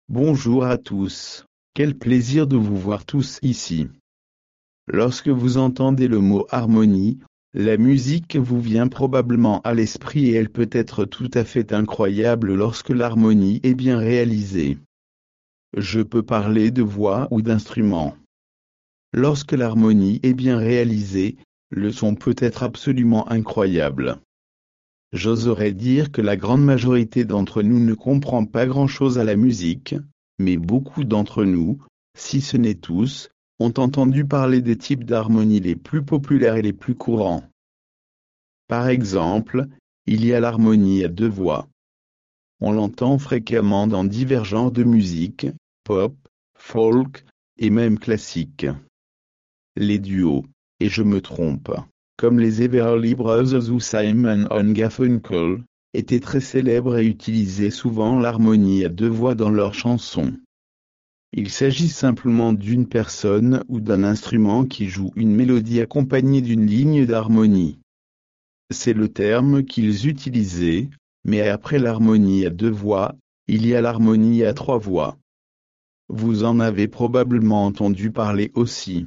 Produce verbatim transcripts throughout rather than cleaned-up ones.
Bonjour à tous. Quel plaisir de vous voir tous ici. Lorsque vous entendez le mot harmonie, la musique vous vient probablement à l'esprit et elle peut être tout à fait incroyable lorsque l'harmonie est bien réalisée. Je peux parler de voix ou d'instruments. Lorsque l'harmonie est bien réalisée, le son peut être absolument incroyable. J'oserais dire que la grande majorité d'entre nous ne comprend pas grand-chose à la musique, mais beaucoup d'entre nous, si ce n'est tous, ont entendu parler des types d'harmonie les plus populaires et les plus courants. Par exemple, il y a l'harmonie à deux voix. On l'entend fréquemment dans divers genres de musique, pop, folk, et même classique. Les duos, et je me trompe, comme les Everly Brothers ou Simon and Garfunkel, étaient très célèbres et utilisaient souvent l'harmonie à deux voix dans leurs chansons. Il s'agit simplement d'une personne ou d'un instrument qui joue une mélodie accompagnée d'une ligne d'harmonie. C'est le terme qu'ils utilisaient, mais après l'harmonie à deux voix, il y a l'harmonie à trois voix. Vous en avez probablement entendu parler aussi.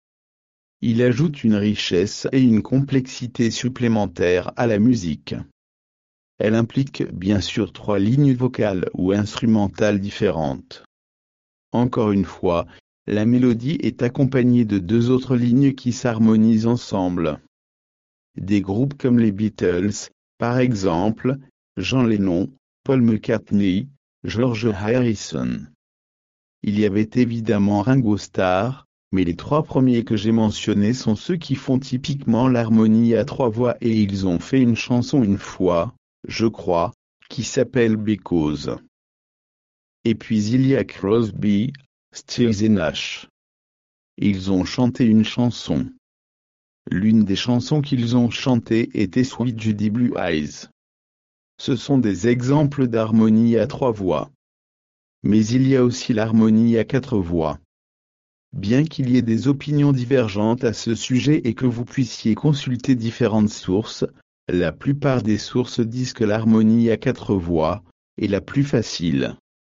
Il ajoute une richesse et une complexité supplémentaires à la musique. Elle implique bien sûr trois lignes vocales ou instrumentales différentes. Encore une fois, la mélodie est accompagnée de deux autres lignes qui s'harmonisent ensemble. Des groupes comme les Beatles, par exemple, John Lennon, Paul McCartney, George Harrison. Il y avait évidemment Ringo Starr, mais les trois premiers que j'ai mentionnés sont ceux qui font typiquement l'harmonie à trois voix et ils ont fait une chanson une fois, je crois, qui s'appelle Because. Et puis il y a Crosby, Stills et Nash. Ils ont chanté une chanson. L'une des chansons qu'ils ont chantées était Sweet Judy Blue Eyes. Ce sont des exemples d'harmonie à trois voix. Mais il y a aussi l'harmonie à quatre voix. Bien qu'il y ait des opinions divergentes à ce sujet et que vous puissiez consulter différentes sources, la plupart des sources disent que l'harmonie à quatre voix est la plus facile.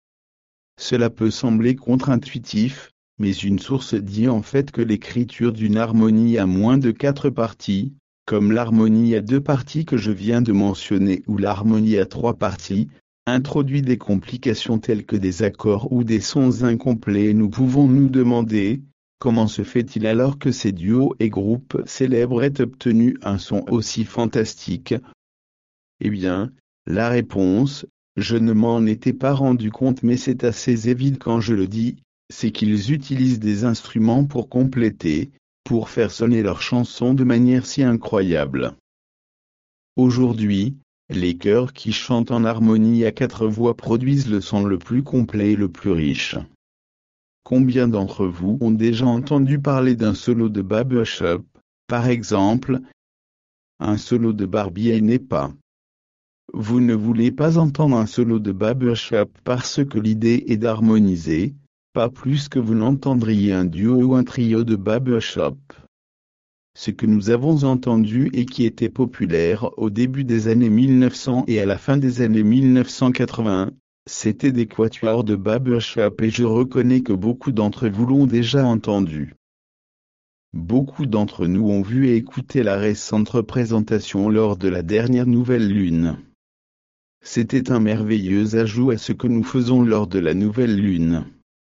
Cela peut sembler contre-intuitif, mais une source dit en fait que l'écriture d'une harmonie à moins de quatre parties, comme l'harmonie à deux parties que je viens de mentionner ou l'harmonie à trois parties, introduit des complications telles que des accords ou des sons incomplets. Nous pouvons nous demander, comment se fait-il alors que ces duos et groupes célèbres aient obtenu un son aussi fantastique? Eh bien, la réponse, je ne m'en étais pas rendu compte mais c'est assez évident quand je le dis, c'est qu'ils utilisent des instruments pour compléter, pour faire sonner leurs chansons de manière si incroyable. Aujourd'hui, les chœurs qui chantent en harmonie à quatre voix produisent le son le plus complet et le plus riche. Combien d'entre vous ont déjà entendu parler d'un solo de barbershop, par exemple? Un solo de barbier n'est pas. Vous ne voulez pas entendre un solo de barbershop parce que l'idée est d'harmoniser, pas plus que vous n'entendriez un duo ou un trio de barbershop. Ce que nous avons entendu et qui était populaire au début des années mille neuf cents et à la fin des années mille neuf cent quatre-vingts, c'était des quatuors de barbershop et je reconnais que beaucoup d'entre vous l'ont déjà entendu. Beaucoup d'entre nous ont vu et écouté la récente représentation lors de la dernière nouvelle lune. C'était un merveilleux ajout à ce que nous faisons lors de la nouvelle lune.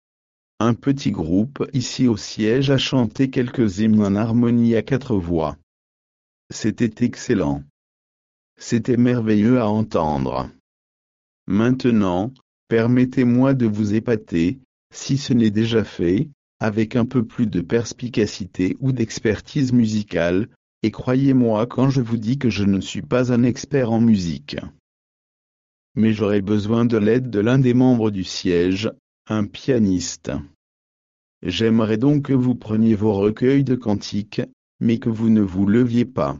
Un petit groupe ici au siège a chanté quelques hymnes en harmonie à quatre voix. C'était excellent. C'était merveilleux à entendre. Maintenant, permettez-moi de vous épater, si ce n'est déjà fait, avec un peu plus de perspicacité ou d'expertise musicale, et croyez-moi quand je vous dis que je ne suis pas un expert en musique. Mais j'aurai besoin de l'aide de l'un des membres du siège, un pianiste. J'aimerais donc que vous preniez vos recueils de cantiques, mais que vous ne vous leviez pas.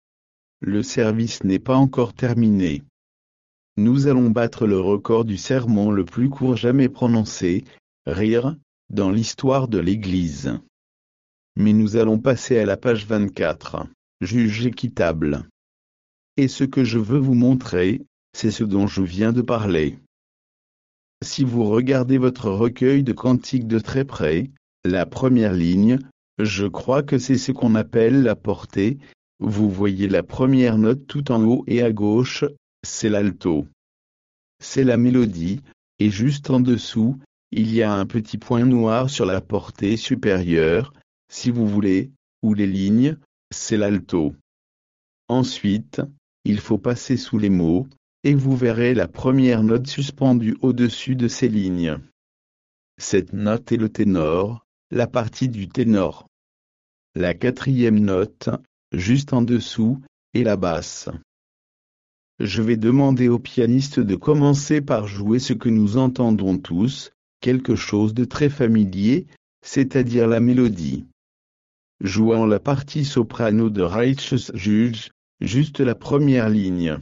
Le service n'est pas encore terminé. Nous allons battre le record du sermon le plus court jamais prononcé, rire, dans l'histoire de l'Église. Mais nous allons passer à la page vingt-quatre, juge équitable. Et ce que je veux vous montrer, c'est ce dont je viens de parler. si vous regardez votre recueil de cantiques de très près, la première ligne, je crois que c'est ce qu'on appelle la portée, vous voyez la première note tout en haut et à gauche, c'est l'alto. C'est la mélodie, et juste en dessous, il y a un petit point noir sur la portée supérieure, si vous voulez, ou les lignes, c'est l'alto. Ensuite, il faut passer sous les mots, et vous verrez la première note suspendue au-dessus de ces lignes. Cette note est le ténor, la partie du ténor. La quatrième note, juste en dessous, est la basse. Je vais demander au pianiste de commencer par jouer ce que nous entendons tous, quelque chose de très familier, c'est-à-dire la mélodie. Jouant la partie soprano de Righteous Judge, juste la première ligne.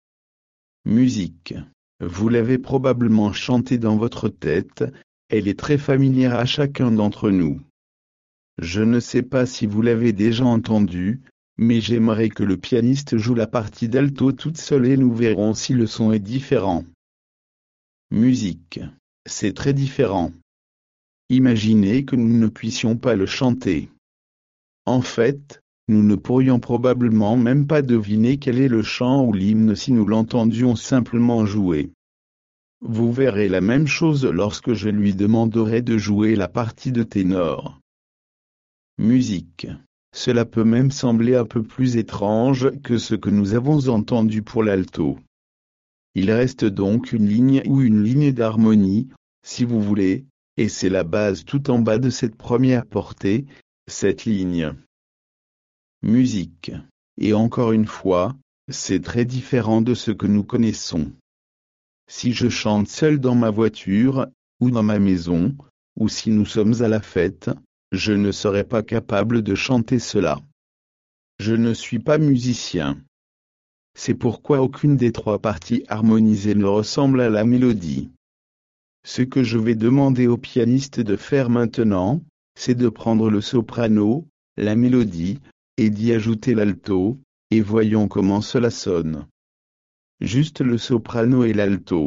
Musique. Vous l'avez probablement chantée dans votre tête, elle est très familière à chacun d'entre nous. Je ne sais pas si vous l'avez déjà entendue, mais j'aimerais que le pianiste joue la partie d'alto toute seule et nous verrons si le son est différent. Musique. C'est très différent. Imaginez que nous ne puissions pas le chanter. En fait, nous ne pourrions probablement même pas deviner quel est le chant ou l'hymne si nous l'entendions simplement jouer. Vous verrez la même chose lorsque je lui demanderai de jouer la partie de ténor. Musique. Cela peut même sembler un peu plus étrange que ce que nous avons entendu pour l'alto. Il reste donc une ligne ou une ligne d'harmonie, si vous voulez, et c'est la base tout en bas de cette première portée, cette ligne. Musique. Et encore une fois, c'est très différent de ce que nous connaissons. Si je chante seul dans ma voiture, ou dans ma maison, ou si nous sommes à la fête, je ne serai pas capable de chanter cela. Je ne suis pas musicien. C'est pourquoi aucune des trois parties harmonisées ne ressemble à la mélodie. Ce que je vais demander au pianiste de faire maintenant, c'est de prendre le soprano, la mélodie, et d'y ajouter l'alto, et voyons comment cela sonne. Juste le soprano et l'alto.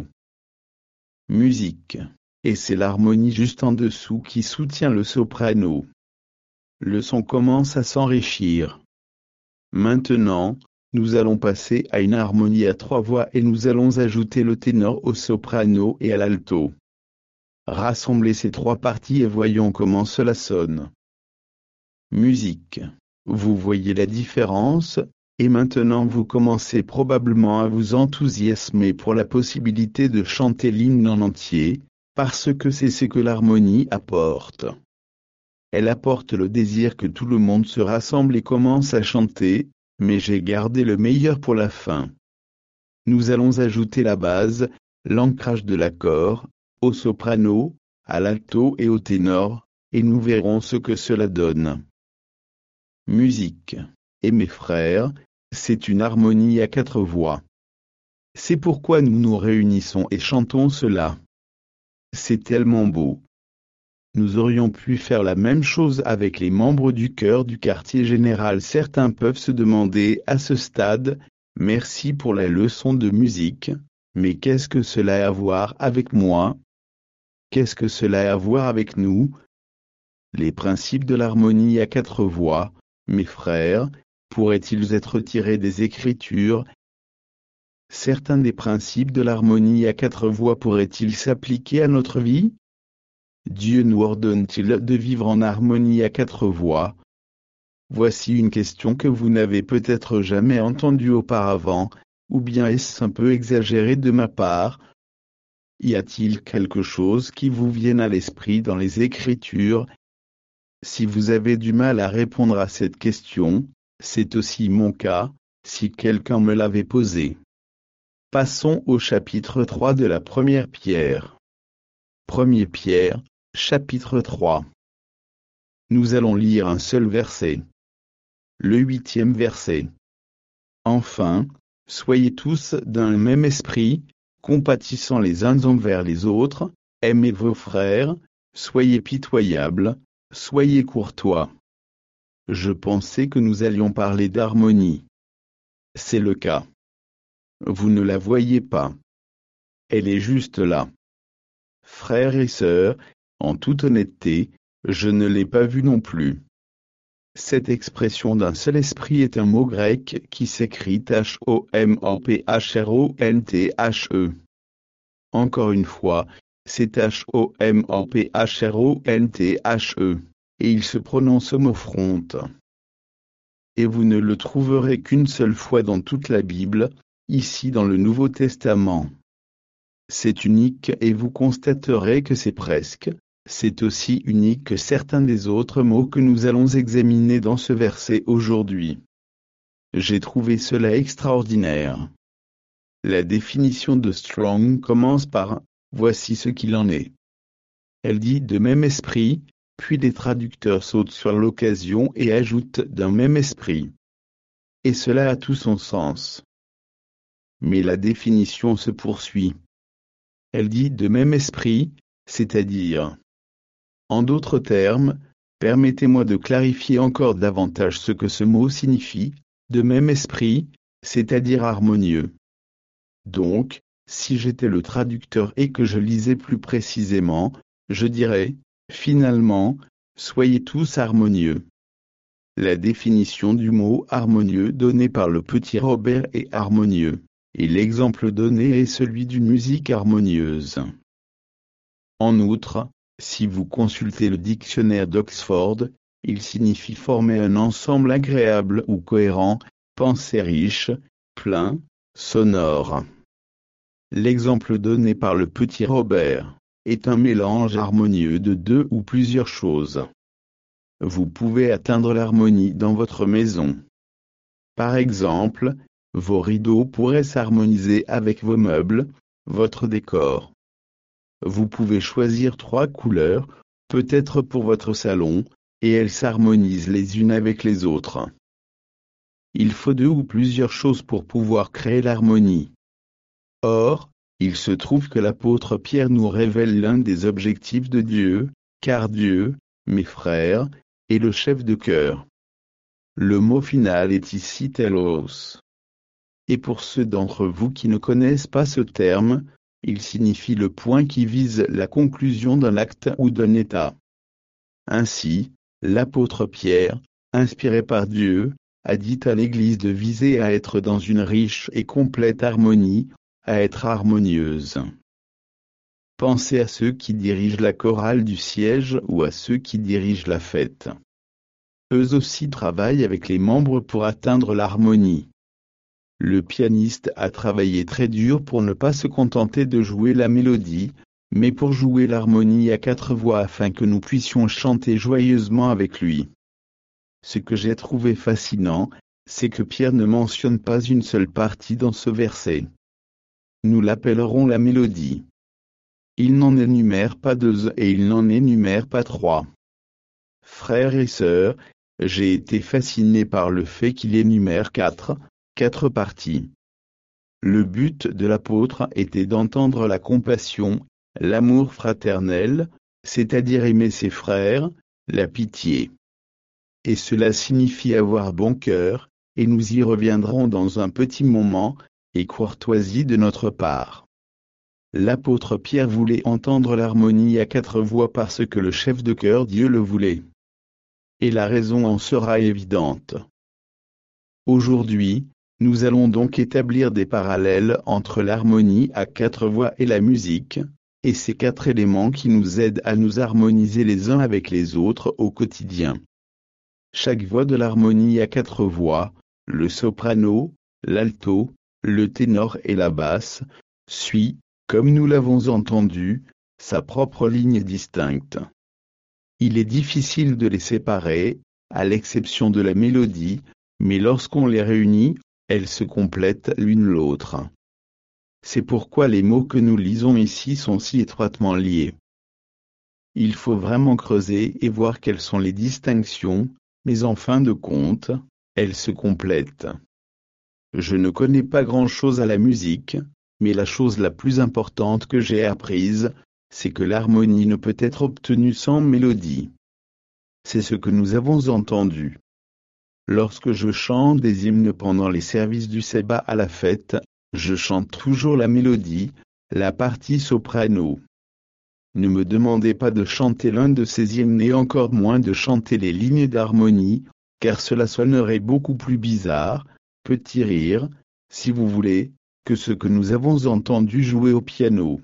Musique. Et c'est l'harmonie juste en dessous qui soutient le soprano. Le son commence à s'enrichir. Maintenant, nous allons passer à une harmonie à trois voix et nous allons ajouter le ténor au soprano et à l'alto. Rassemblez ces trois parties et voyons comment cela sonne. Musique. Vous voyez la différence, et maintenant vous commencez probablement à vous enthousiasmer pour la possibilité de chanter l'hymne en entier, parce que c'est ce que l'harmonie apporte. Elle apporte le désir que tout le monde se rassemble et commence à chanter, mais j'ai gardé le meilleur pour la fin. Nous allons ajouter la base, l'ancrage de l'accord, au soprano, à l'alto et au ténor, et nous verrons ce que cela donne. Musique. Et mes frères, c'est une harmonie à quatre voix. C'est pourquoi nous nous réunissons et chantons cela. C'est tellement beau. Nous aurions pu faire la même chose avec les membres du chœur du quartier général. Certains peuvent se demander à ce stade, merci pour la leçon de musique, mais qu'est-ce que cela a à voir avec moi? Qu'est-ce que cela a à voir avec nous? Les principes de l'harmonie à quatre voix, mes frères, pourraient-ils être tirés des Écritures? Certains des principes de l'harmonie à quatre voix pourraient-ils s'appliquer à notre vie? Dieu nous ordonne-t-il de vivre en harmonie à quatre voix? Voici une question que vous n'avez peut-être jamais entendue auparavant, ou bien est-ce un peu exagéré de ma part? Y a-t-il quelque chose qui vous vienne à l'esprit dans les Écritures? Si vous avez du mal à répondre à cette question, c'est aussi mon cas, si quelqu'un me l'avait posée. Passons au chapitre trois de la première Pierre. Première Pierre, chapitre trois. Nous allons lire un seul verset. Le huitième verset. Enfin, soyez tous d'un même esprit, compatissant les uns envers les autres, aimez vos frères, soyez pitoyables, soyez courtois. Je pensais que nous allions parler d'harmonie. C'est le cas. Vous ne la voyez pas. Elle est juste là. Frères et sœurs, en toute honnêteté, je ne l'ai pas vu non plus. Cette expression d'un seul esprit est un mot grec qui s'écrit H O M O P H R O N T H E. Encore une fois, c'est H O M O P H R O N T H E, et il se prononce homophronte. Et vous ne le trouverez qu'une seule fois dans toute la Bible, ici dans le Nouveau Testament. C'est unique et vous constaterez que c'est presque, c'est aussi unique que certains des autres mots que nous allons examiner dans ce verset aujourd'hui. J'ai trouvé cela extraordinaire. La définition de Strong commence par « Voici ce qu'il en est ». Elle dit « de même esprit », puis les traducteurs sautent sur l'occasion et ajoutent « d'un même esprit ». Et cela a tout son sens. Mais la définition se poursuit. Elle dit « de même esprit », c'est-à-dire. En d'autres termes, permettez-moi de clarifier encore davantage ce que ce mot signifie, de même esprit, c'est-à-dire harmonieux. Donc, si j'étais le traducteur et que je lisais plus précisément, je dirais, finalement, soyez tous harmonieux. La définition du mot harmonieux donnée par le petit Robert est harmonieux, et l'exemple donné est celui d'une musique harmonieuse. En outre, si vous consultez le dictionnaire d'Oxford, il signifie former un ensemble agréable ou cohérent, pensée riche, plein, sonore. L'exemple donné par le petit Robert est un mélange harmonieux de deux ou plusieurs choses. Vous pouvez atteindre l'harmonie dans votre maison. Par exemple, vos rideaux pourraient s'harmoniser avec vos meubles, votre décor. Vous pouvez choisir trois couleurs, peut-être pour votre salon, et elles s'harmonisent les unes avec les autres. Il faut deux ou plusieurs choses pour pouvoir créer l'harmonie. Or, il se trouve que l'apôtre Pierre nous révèle l'un des objectifs de Dieu, car Dieu, mes frères, est le chef de chœur. Le mot final est ici telos. Et pour ceux d'entre vous qui ne connaissent pas ce terme, il signifie le point qui vise la conclusion d'un acte ou d'un état. Ainsi, l'apôtre Pierre, inspiré par Dieu, a dit à l'Église de viser à être dans une riche et complète harmonie, à être harmonieuse. Pensez à ceux qui dirigent la chorale du siège ou à ceux qui dirigent la fête. Eux aussi travaillent avec les membres pour atteindre l'harmonie. Le pianiste a travaillé très dur pour ne pas se contenter de jouer la mélodie, mais pour jouer l'harmonie à quatre voix afin que nous puissions chanter joyeusement avec lui. Ce que j'ai trouvé fascinant, c'est que Pierre ne mentionne pas une seule partie dans ce verset. Nous l'appellerons la mélodie. Il n'en énumère pas deux et il n'en énumère pas trois. Frères et sœurs, j'ai été fasciné par le fait qu'il énumère quatre, quatre parties. Le but de l'apôtre était d'entendre la compassion, l'amour fraternel, c'est-à-dire aimer ses frères, la pitié. Et cela signifie avoir bon cœur, et nous y reviendrons dans un petit moment, et courtoisie de notre part. L'apôtre Pierre voulait entendre l'harmonie à quatre voix parce que le chef de chœur Dieu le voulait. Et la raison en sera évidente. Aujourd'hui, nous allons donc établir des parallèles entre l'harmonie à quatre voix et la musique, et ces quatre éléments qui nous aident à nous harmoniser les uns avec les autres au quotidien. Chaque voix de l'harmonie à quatre voix, le soprano, l'alto, le ténor et la basse, suit, comme nous l'avons entendu, sa propre ligne distincte. Il est difficile de les séparer, à l'exception de la mélodie, mais lorsqu'on les réunit, elles se complètent l'une l'autre. C'est pourquoi les mots que nous lisons ici sont si étroitement liés. Il faut vraiment creuser et voir quelles sont les distinctions, mais en fin de compte, elles se complètent. Je ne connais pas grand-chose à la musique, mais la chose la plus importante que j'ai apprise, c'est que l'harmonie ne peut être obtenue sans mélodie. C'est ce que nous avons entendu. Lorsque je chante des hymnes pendant les services du sabbat à la fête, je chante toujours la mélodie, la partie soprano. ne me demandez pas de chanter l'un de ces hymnes et encore moins de chanter les lignes d'harmonie, car cela sonnerait beaucoup plus bizarre, petit rire, si vous voulez, que ce que nous avons entendu jouer au piano.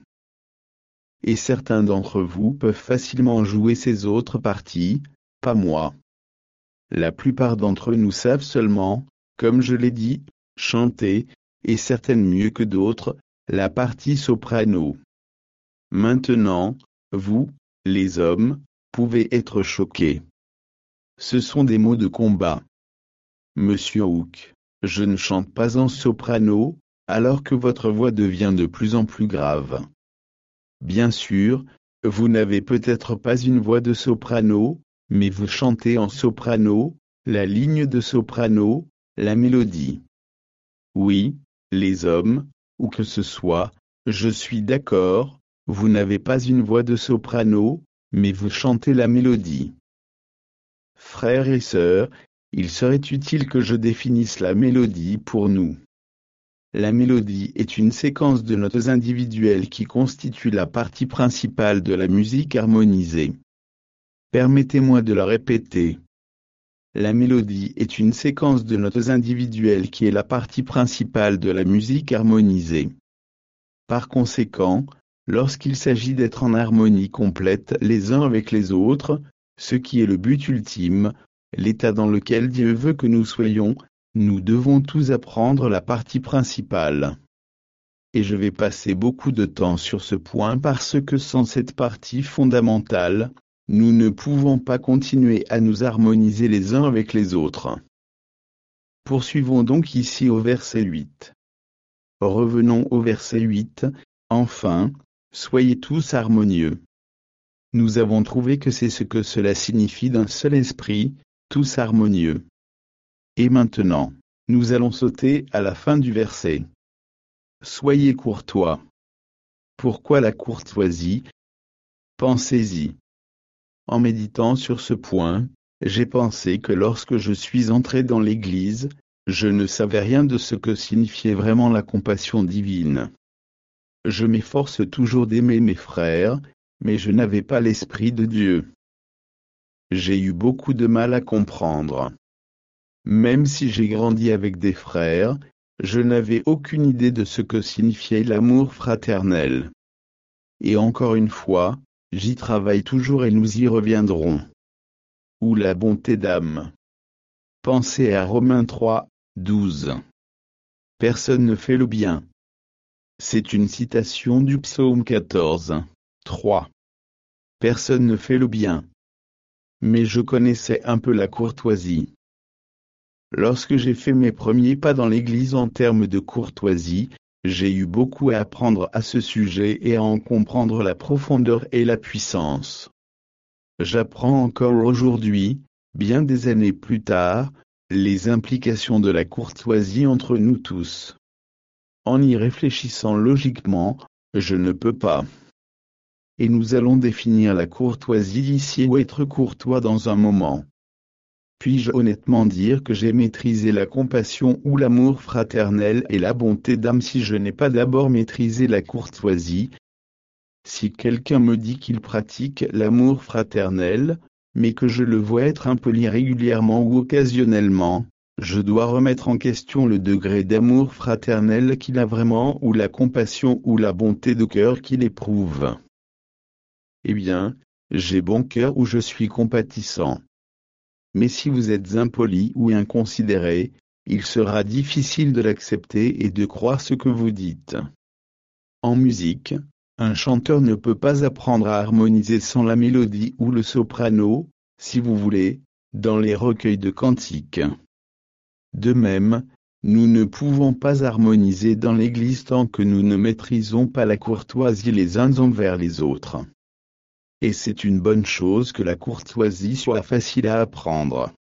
Et certains d'entre vous peuvent facilement jouer ces autres parties, pas moi. La plupart d'entre nous savent seulement, comme je l'ai dit, chanter, et certaines mieux que d'autres, la partie soprano. Maintenant, vous, les hommes, pouvez être choqués. Ce sont des mots de combat. Monsieur Hook, je ne chante pas en soprano, alors que votre voix devient de plus en plus grave. Bien sûr, vous n'avez peut-être pas une voix de soprano, mais vous chantez en soprano, la ligne de soprano, la mélodie. Oui, les hommes, où que ce soit, je suis d'accord, vous n'avez pas une voix de soprano, mais vous chantez la mélodie. Frères et sœurs, il serait utile que je définisse la mélodie pour nous. La mélodie est une séquence de notes individuelles qui constitue la partie principale de la musique harmonisée. Permettez-moi de la répéter. La mélodie est une séquence de notes individuelles qui est la partie principale de la musique harmonisée. Par conséquent, lorsqu'il s'agit d'être en harmonie complète les uns avec les autres, ce qui est le but ultime, l'état dans lequel Dieu veut que nous soyons, nous devons tous apprendre la partie principale. Et je vais passer beaucoup de temps sur ce point parce que sans cette partie fondamentale, nous ne pouvons pas continuer à nous harmoniser les uns avec les autres. Poursuivons donc ici au verset huit. Revenons au verset huit, enfin, soyez tous harmonieux. Nous avons trouvé que c'est ce que cela signifie d'un seul esprit, tous harmonieux. Et maintenant, nous allons sauter à la fin du verset. Soyez courtois. Pourquoi la courtoisie? Pensez-y. En méditant sur ce point, j'ai pensé que lorsque je suis entré dans l'Église, je ne savais rien de ce que signifiait vraiment la compassion divine. Je m'efforce toujours d'aimer mes frères, mais je n'avais pas l'Esprit de Dieu. J'ai eu beaucoup de mal à comprendre. Même si j'ai grandi avec des frères, je n'avais aucune idée de ce que signifiait l'amour fraternel. Et encore une fois, j'y travaille toujours et nous y reviendrons. Ou la bonté d'âme. Pensez à Romains trois, douze. Personne ne fait le bien. C'est une citation du psaume quatorze, trois. Personne ne fait le bien. Mais je connaissais un peu la courtoisie. Lorsque j'ai fait mes premiers pas dans l'Église en termes de courtoisie, j'ai eu beaucoup à apprendre à ce sujet et à en comprendre la profondeur et la puissance. J'apprends encore aujourd'hui, bien des années plus tard, les implications de la courtoisie entre nous tous. En y réfléchissant logiquement, je ne peux pas. Et nous allons définir la courtoisie ici ou être courtois dans un moment. Puis-je honnêtement dire que j'ai maîtrisé la compassion ou l'amour fraternel et la bonté d'âme si je n'ai pas d'abord maîtrisé la courtoisie? Si quelqu'un me dit qu'il pratique l'amour fraternel, mais que je le vois être impoli régulièrement ou occasionnellement, je dois remettre en question le degré d'amour fraternel qu'il a vraiment ou la compassion ou la bonté de cœur qu'il éprouve. Eh bien, j'ai bon cœur ou je suis compatissant. Mais si vous êtes impoli ou inconsidéré, il sera difficile de l'accepter et de croire ce que vous dites. En musique, un chanteur ne peut pas apprendre à harmoniser sans la mélodie ou le soprano, si vous voulez, dans les recueils de cantiques. De même, nous ne pouvons pas harmoniser dans l'Église tant que nous ne maîtrisons pas la courtoisie les uns envers les autres. Et c'est une bonne chose que la courtoisie soit facile à apprendre.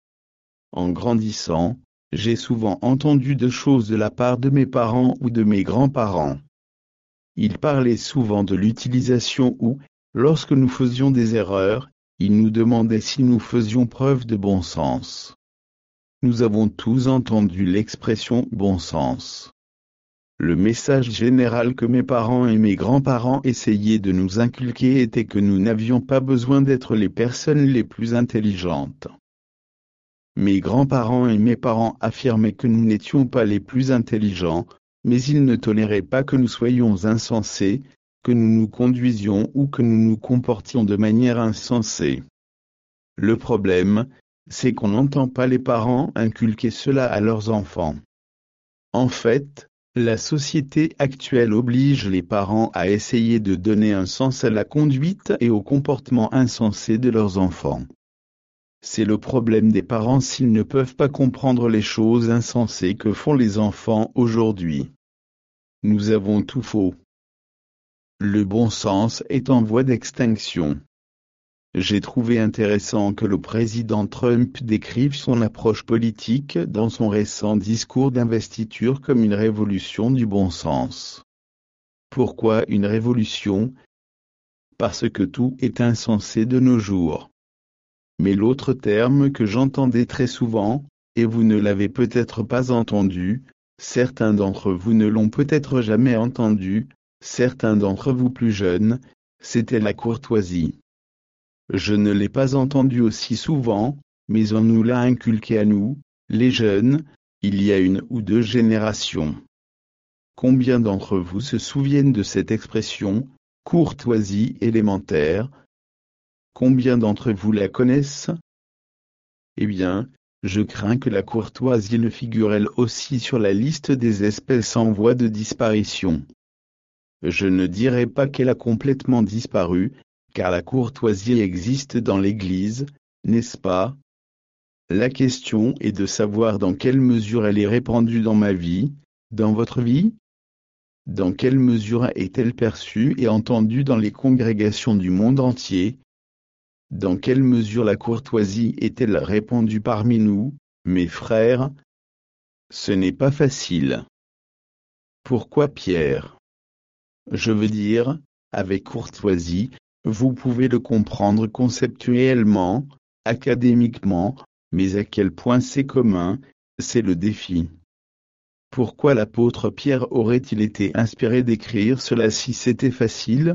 En grandissant, j'ai souvent entendu de choses de la part de mes parents ou de mes grands-parents. Ils parlaient souvent de l'utilisation ou, lorsque nous faisions des erreurs, ils nous demandaient si nous faisions preuve de bon sens. Nous avons tous entendu l'expression bon sens. Le message général que mes parents et mes grands-parents essayaient de nous inculquer était que nous n'avions pas besoin d'être les personnes les plus intelligentes. Mes grands-parents et mes parents affirmaient que nous n'étions pas les plus intelligents, mais ils ne toléraient pas que nous soyons insensés, que nous nous conduisions ou que nous nous comportions de manière insensée. Le problème, c'est qu'on n'entend pas les parents inculquer cela à leurs enfants. En fait, la société actuelle oblige les parents à essayer de donner un sens à la conduite et au comportement insensé de leurs enfants. C'est le problème des parents s'ils ne peuvent pas comprendre les choses insensées que font les enfants aujourd'hui. Nous avons tout faux. Le bon sens est en voie d'extinction. J'ai trouvé intéressant que le président Trump décrive son approche politique dans son récent discours d'investiture comme une révolution du bon sens. Pourquoi une révolution? Parce que tout est insensé de nos jours. Mais l'autre terme que j'entendais très souvent, et vous ne l'avez peut-être pas entendu, certains d'entre vous ne l'ont peut-être jamais entendu, certains d'entre vous plus jeunes, c'était la courtoisie. Je ne l'ai pas entendu aussi souvent, mais on nous l'a inculqué à nous, les jeunes, il y a une ou deux générations. Combien d'entre vous se souviennent de cette expression, courtoisie élémentaire? Combien d'entre vous la connaissent? Eh bien, je crains que la courtoisie ne figure elle aussi sur la liste des espèces en voie de disparition. Je ne dirais pas qu'elle a complètement disparu, car la courtoisie existe dans l'Église, n'est-ce pas? La question est de savoir dans quelle mesure elle est répandue dans ma vie, dans votre vie? Dans quelle mesure est-elle perçue et entendue dans les congrégations du monde entier? Dans quelle mesure la courtoisie est-elle répandue parmi nous, mes frères? Ce n'est pas facile. Pourquoi Pierre? Je veux dire, avec courtoisie, vous pouvez le comprendre conceptuellement, académiquement, mais à quel point c'est commun, c'est le défi. Pourquoi l'apôtre Pierre aurait-il été inspiré d'écrire cela si c'était facile?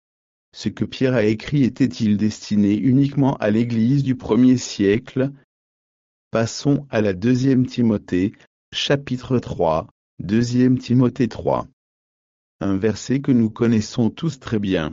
Ce que Pierre a écrit était-il destiné uniquement à l'Église du premier siècle? Passons à la deuxième Timothée, chapitre trois, deuxième Timothée trois. Un verset que nous connaissons tous très bien.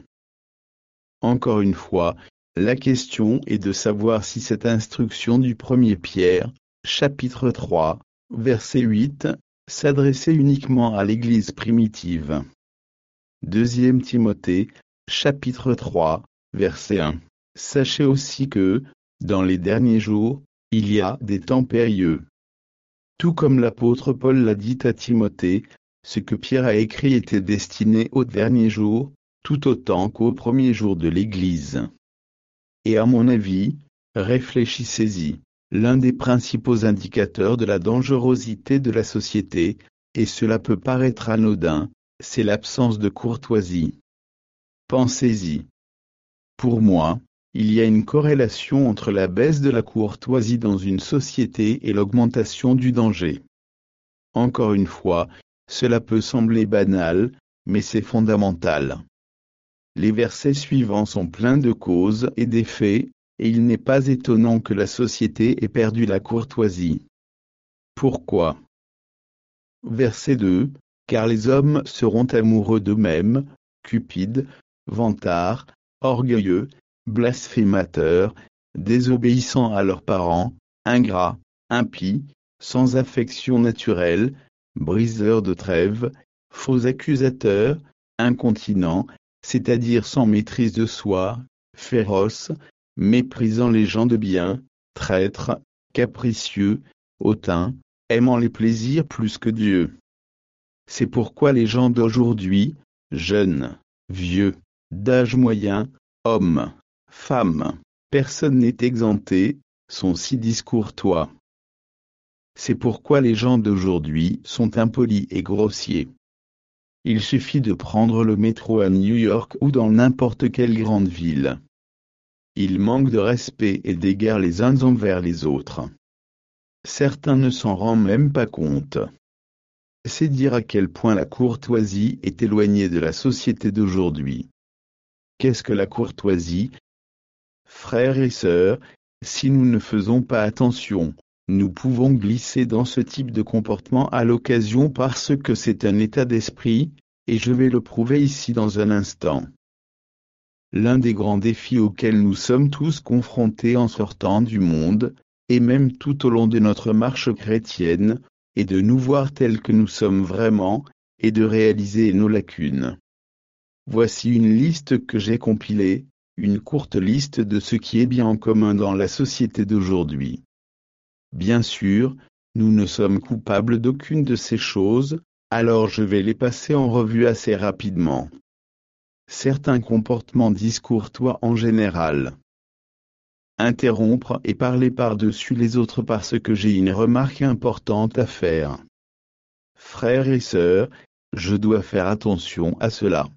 Encore une fois, la question est de savoir si cette instruction du premier Pierre, chapitre trois, verset huit, s'adressait uniquement à l'Église primitive. deuxième Timothée, chapitre trois, verset un. Sachez aussi que, dans les derniers jours, il y a des temps périlleux. Tout comme l'apôtre Paul l'a dit à Timothée, ce que Pierre a écrit était destiné aux derniers jours, tout autant qu'aux premiers jours de l'Église. Et à mon avis, réfléchissez-y, l'un des principaux indicateurs de la dangerosité de la société, et cela peut paraître anodin, c'est l'absence de courtoisie. Pensez-y. Pour moi, il y a une corrélation entre la baisse de la courtoisie dans une société et l'augmentation du danger. Encore une fois, cela peut sembler banal, mais c'est fondamental. Les versets suivants sont pleins de causes et d'effets, et il n'est pas étonnant que la société ait perdu la courtoisie. Pourquoi? Verset deux. Car les hommes seront amoureux d'eux-mêmes, cupides, vantards, orgueilleux, blasphémateurs, désobéissants à leurs parents, ingrats, impies, sans affection naturelle, briseurs de trêves, faux accusateurs, incontinents, c'est-à-dire sans maîtrise de soi, féroces, méprisant les gens de bien, traîtres, capricieux, hautains, aimant les plaisirs plus que Dieu. C'est pourquoi les gens d'aujourd'hui, jeunes, vieux, d'âge moyen, hommes, femmes, personne n'est exempté, sont si discourtois. C'est pourquoi les gens d'aujourd'hui sont impolis et grossiers. Il suffit de prendre le métro à New York ou dans n'importe quelle grande ville. Ils manquent de respect et d'égard les uns envers les autres. Certains ne s'en rendent même pas compte. C'est dire à quel point la courtoisie est éloignée de la société d'aujourd'hui. Qu'est-ce que la courtoisie? Frères et sœurs, si nous ne faisons pas attention, nous pouvons glisser dans ce type de comportement à l'occasion parce que c'est un état d'esprit, et je vais le prouver ici dans un instant. L'un des grands défis auxquels nous sommes tous confrontés en sortant du monde, et même tout au long de notre marche chrétienne, est de nous voir tels que nous sommes vraiment, et de réaliser nos lacunes. Voici une liste que j'ai compilée, une courte liste de ce qui est bien en commun dans la société d'aujourd'hui. Bien sûr, nous ne sommes coupables d'aucune de ces choses, alors je vais les passer en revue assez rapidement. Certains comportements discourtois en général. Interrompre et parler par-dessus les autres parce que j'ai une remarque importante à faire. Frères et sœurs, je dois faire attention à cela.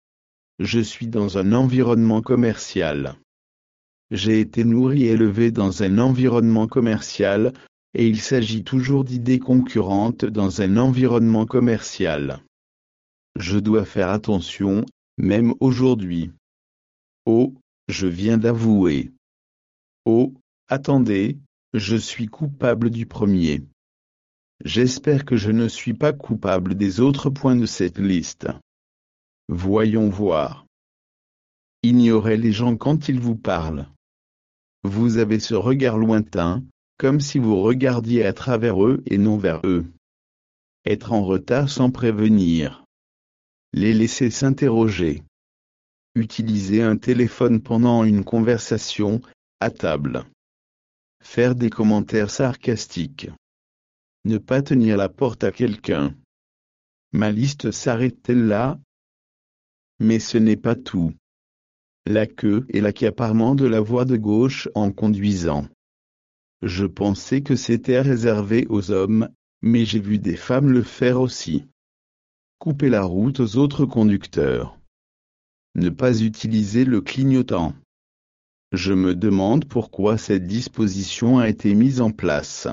Je suis dans un environnement commercial. J'ai été nourri et élevé dans un environnement commercial, et il s'agit toujours d'idées concurrentes dans un environnement commercial. Je dois faire attention, même aujourd'hui. Oh, je viens d'avouer. Oh, attendez, je suis coupable du premier. J'espère que je ne suis pas coupable des autres points de cette liste. Voyons voir. Ignorez les gens quand ils vous parlent. Vous avez ce regard lointain, comme si vous regardiez à travers eux et non vers eux. Être en retard sans prévenir. Les laisser s'interroger. Utiliser un téléphone pendant une conversation, à table. Faire des commentaires sarcastiques. Ne pas tenir la porte à quelqu'un. Ma liste s'arrête-t-elle là? Mais ce n'est pas tout. La queue et l'accaparement de la voie de gauche en conduisant. Je pensais que c'était réservé aux hommes, mais j'ai vu des femmes le faire aussi. Couper la route aux autres conducteurs. Ne pas utiliser le clignotant. Je me demande pourquoi cette disposition a été mise en place.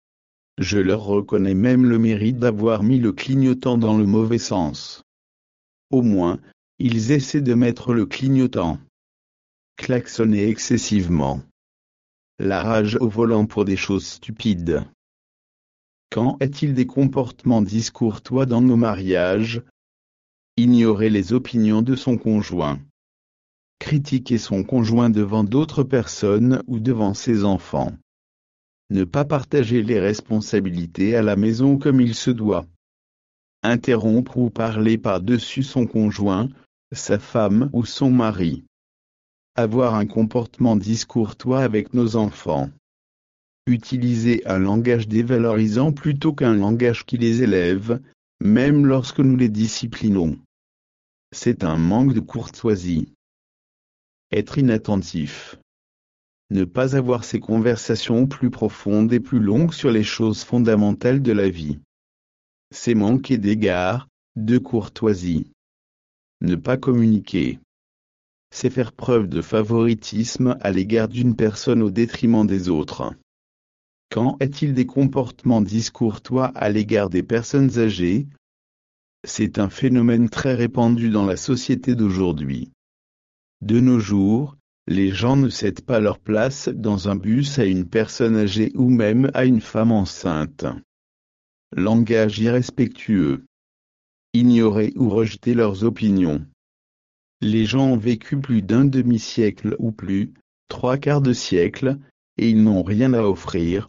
Je leur reconnais même le mérite d'avoir mis le clignotant dans le mauvais sens. Au moins, ils essaient de mettre le clignotant. Klaxonner excessivement. La rage au volant pour des choses stupides. Quand est-il des comportements discourtois dans nos mariages? Ignorer les opinions de son conjoint. Critiquer son conjoint devant d'autres personnes ou devant ses enfants. Ne pas partager les responsabilités à la maison comme il se doit. Interrompre ou parler par-dessus son conjoint, sa femme ou son mari. Avoir un comportement discourtois avec nos enfants. Utiliser un langage dévalorisant plutôt qu'un langage qui les élève, même lorsque nous les disciplinons. C'est un manque de courtoisie. Être inattentif. Ne pas avoir ces conversations plus profondes et plus longues sur les choses fondamentales de la vie. C'est manquer d'égard, de courtoisie. Ne pas communiquer. C'est faire preuve de favoritisme à l'égard d'une personne au détriment des autres. Quand est-il des comportements discourtois à l'égard des personnes âgées? C'est un phénomène très répandu dans la société d'aujourd'hui. De nos jours, les gens ne cèdent pas leur place dans un bus à une personne âgée ou même à une femme enceinte. Langage irrespectueux. Ignorer ou rejeter leurs opinions. Les gens ont vécu plus d'un demi-siècle ou plus, trois quarts de siècle, et ils n'ont rien à offrir.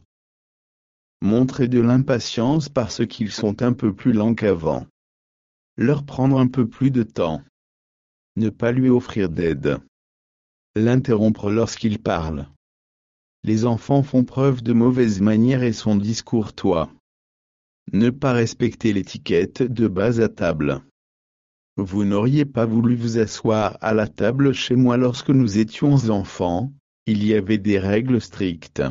Montrer de l'impatience parce qu'ils sont un peu plus lents qu'avant. Leur prendre un peu plus de temps. Ne pas lui offrir d'aide. L'interrompre lorsqu'il parle. Les enfants font preuve de mauvaises manières et sont discourtois. Ne pas respecter l'étiquette de base à table. Vous n'auriez pas voulu vous asseoir à la table chez moi lorsque nous étions enfants, il y avait des règles strictes.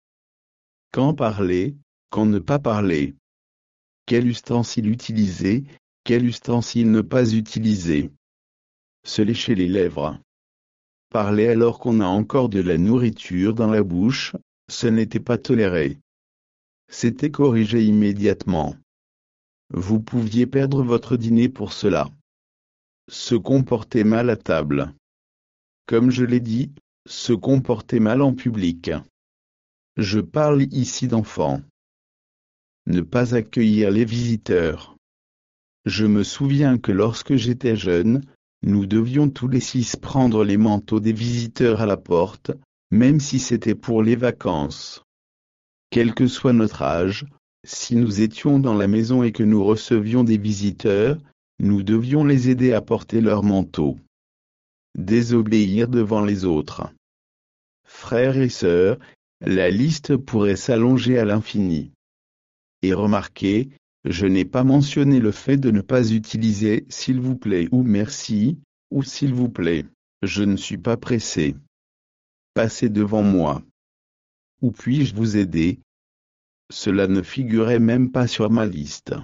Quand parler, quand ne pas parler. Quel ustensile utiliser, quel ustensile ne pas utiliser. Se lécher les lèvres. Parler alors qu'on a encore de la nourriture dans la bouche, ce n'était pas toléré. C'était corrigé immédiatement. Vous pouviez perdre votre dîner pour cela. Se comporter mal à table. Comme je l'ai dit, se comporter mal en public. Je parle ici d'enfants. Ne pas accueillir les visiteurs. Je me souviens que lorsque j'étais jeune, nous devions tous les six prendre les manteaux des visiteurs à la porte, même si c'était pour les vacances. Quel que soit notre âge, si nous étions dans la maison et que nous recevions des visiteurs, nous devions les aider à porter leurs manteaux. Désobéir devant les autres. Frères et sœurs, la liste pourrait s'allonger à l'infini. Et remarquez, je n'ai pas mentionné le fait de ne pas utiliser « s'il vous plaît » ou « merci » ou « s'il vous plaît, je ne suis pas pressé. Passez devant moi. Ou puis-je vous aider? Cela ne figurait même pas sur ma liste.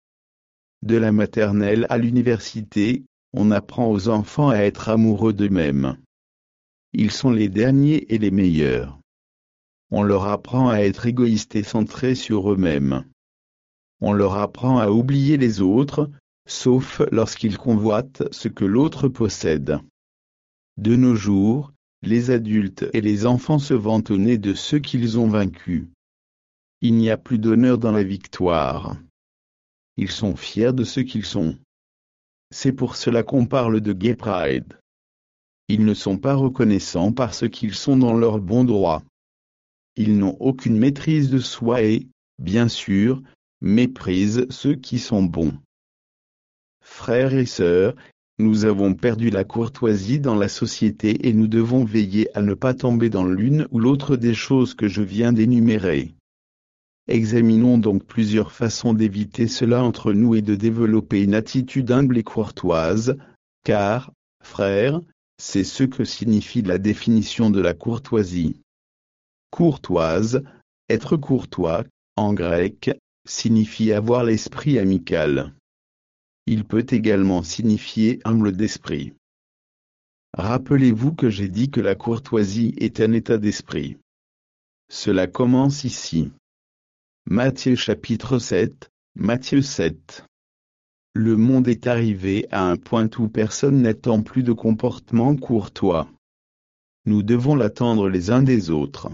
De la maternelle à l'université, on apprend aux enfants à être amoureux d'eux-mêmes. Ils sont les derniers et les meilleurs. On leur apprend à être égoïstes et centrés sur eux-mêmes. On leur apprend à oublier les autres, sauf lorsqu'ils convoitent ce que l'autre possède. De nos jours, les adultes et les enfants se vantent au nez de ceux qu'ils ont vaincus. Il n'y a plus d'honneur dans la victoire. Ils sont fiers de ce qu'ils sont. C'est pour cela qu'on parle de gay pride. Ils ne sont pas reconnaissants parce qu'ils sont dans leur bon droit. Ils n'ont aucune maîtrise de soi et, bien sûr, méprisent ceux qui sont bons. Frères et sœurs, nous avons perdu la courtoisie dans la société et nous devons veiller à ne pas tomber dans l'une ou l'autre des choses que je viens d'énumérer. Examinons donc plusieurs façons d'éviter cela entre nous et de développer une attitude humble et courtoise, car, frères, c'est ce que signifie la définition de la courtoisie. Courtoise, être courtois, en grec, signifie avoir l'esprit amical. Il peut également signifier humble d'esprit. Rappelez-vous que j'ai dit que la courtoisie est un état d'esprit. Cela commence ici. Matthieu chapitre sept, Matthieu sept. Le monde est arrivé à un point où personne n'attend plus de comportement courtois. Nous devons l'attendre les uns des autres.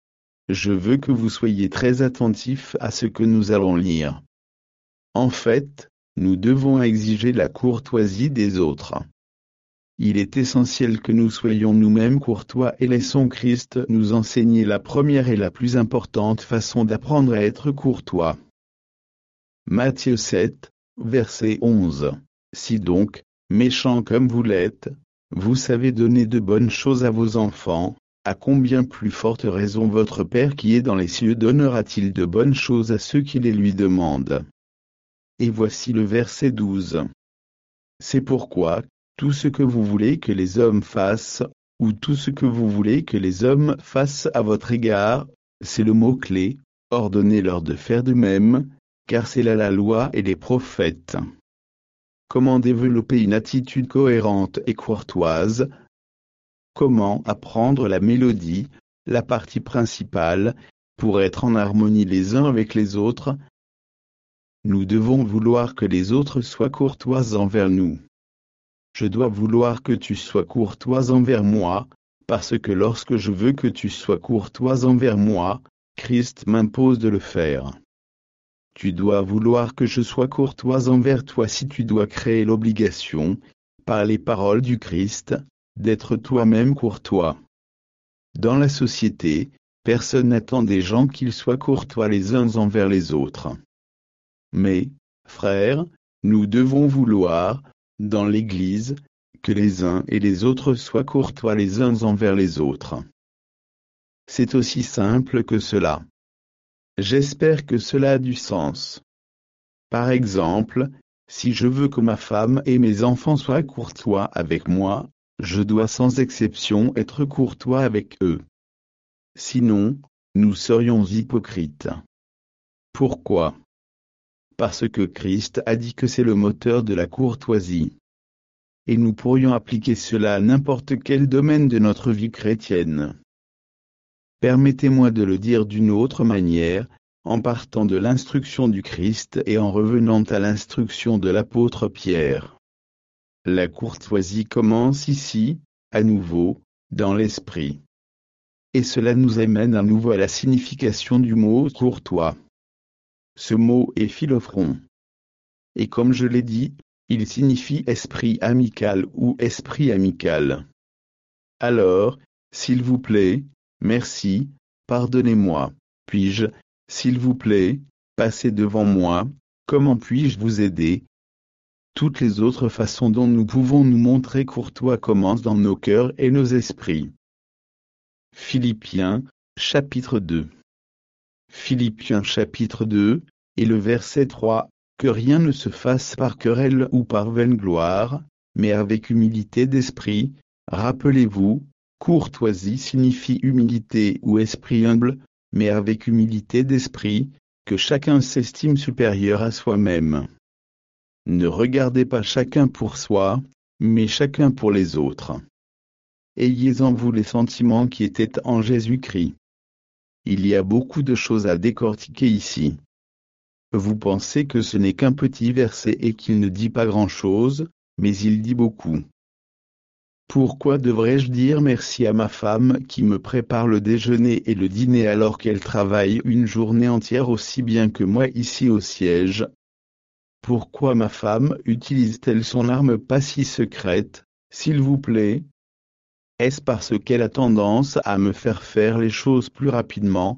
Je veux que vous soyez très attentifs à ce que nous allons lire. En fait, nous devons exiger la courtoisie des autres. Il est essentiel que nous soyons nous-mêmes courtois et laissons Christ nous enseigner la première et la plus importante façon d'apprendre à être courtois. Matthieu sept, verset onze. Si donc, méchants comme vous l'êtes, vous savez donner de bonnes choses à vos enfants, à combien plus forte raison votre Père qui est dans les cieux donnera-t-il de bonnes choses à ceux qui les lui demandent. Et voici le verset douze. C'est pourquoi, tout ce que vous voulez que les hommes fassent, ou tout ce que vous voulez que les hommes fassent à votre égard, c'est le mot-clé, ordonnez-leur de faire de même, car c'est là la loi et les prophètes. Comment développer une attitude cohérente et courtoise? Comment apprendre la mélodie, la partie principale, pour être en harmonie les uns avec les autres? Nous devons vouloir que les autres soient courtois envers nous. Je dois vouloir que tu sois courtois envers moi, parce que lorsque je veux que tu sois courtois envers moi, Christ m'impose de le faire. Tu dois vouloir que je sois courtois envers toi si tu dois créer l'obligation, par les paroles du Christ, d'être toi-même courtois. Dans la société, personne n'attend des gens qu'ils soient courtois les uns envers les autres. Mais, frères, nous devons vouloir, dans l'Église, que les uns et les autres soient courtois les uns envers les autres. C'est aussi simple que cela. J'espère que cela a du sens. Par exemple, si je veux que ma femme et mes enfants soient courtois avec moi, je dois sans exception être courtois avec eux. Sinon, nous serions hypocrites. Pourquoi? Parce que Christ a dit que c'est le moteur de la courtoisie. Et nous pourrions appliquer cela à n'importe quel domaine de notre vie chrétienne. Permettez-moi de le dire d'une autre manière, en partant de l'instruction du Christ et en revenant à l'instruction de l'apôtre Pierre. La courtoisie commence ici, à nouveau, dans l'esprit. Et cela nous amène à nouveau à la signification du mot courtois. Ce mot est philophron. Et comme je l'ai dit, il signifie esprit amical ou esprit amical. Alors, s'il vous plaît, merci, pardonnez-moi, puis-je, s'il vous plaît, passez devant moi, comment puis-je vous aider? Toutes les autres façons dont nous pouvons nous montrer courtois commencent dans nos cœurs et nos esprits. Philippiens, chapitre deux. Philippiens chapitre deux, et le verset trois, que rien ne se fasse par querelle ou par vaine gloire, mais avec humilité d'esprit. Rappelez-vous, courtoisie signifie humilité ou esprit humble, mais avec humilité d'esprit, que chacun s'estime supérieur à soi-même. Ne regardez pas chacun pour soi, mais chacun pour les autres. Ayez en vous les sentiments qui étaient en Jésus-Christ. Il y a beaucoup de choses à décortiquer ici. Vous pensez que ce n'est qu'un petit verset et qu'il ne dit pas grand-chose, mais il dit beaucoup. Pourquoi devrais-je dire merci à ma femme qui me prépare le déjeuner et le dîner alors qu'elle travaille une journée entière aussi bien que moi ici au siège? Pourquoi ma femme utilise-t-elle son arme pas si secrète, s'il vous plaît? Est-ce parce qu'elle a tendance à me faire faire les choses plus rapidement?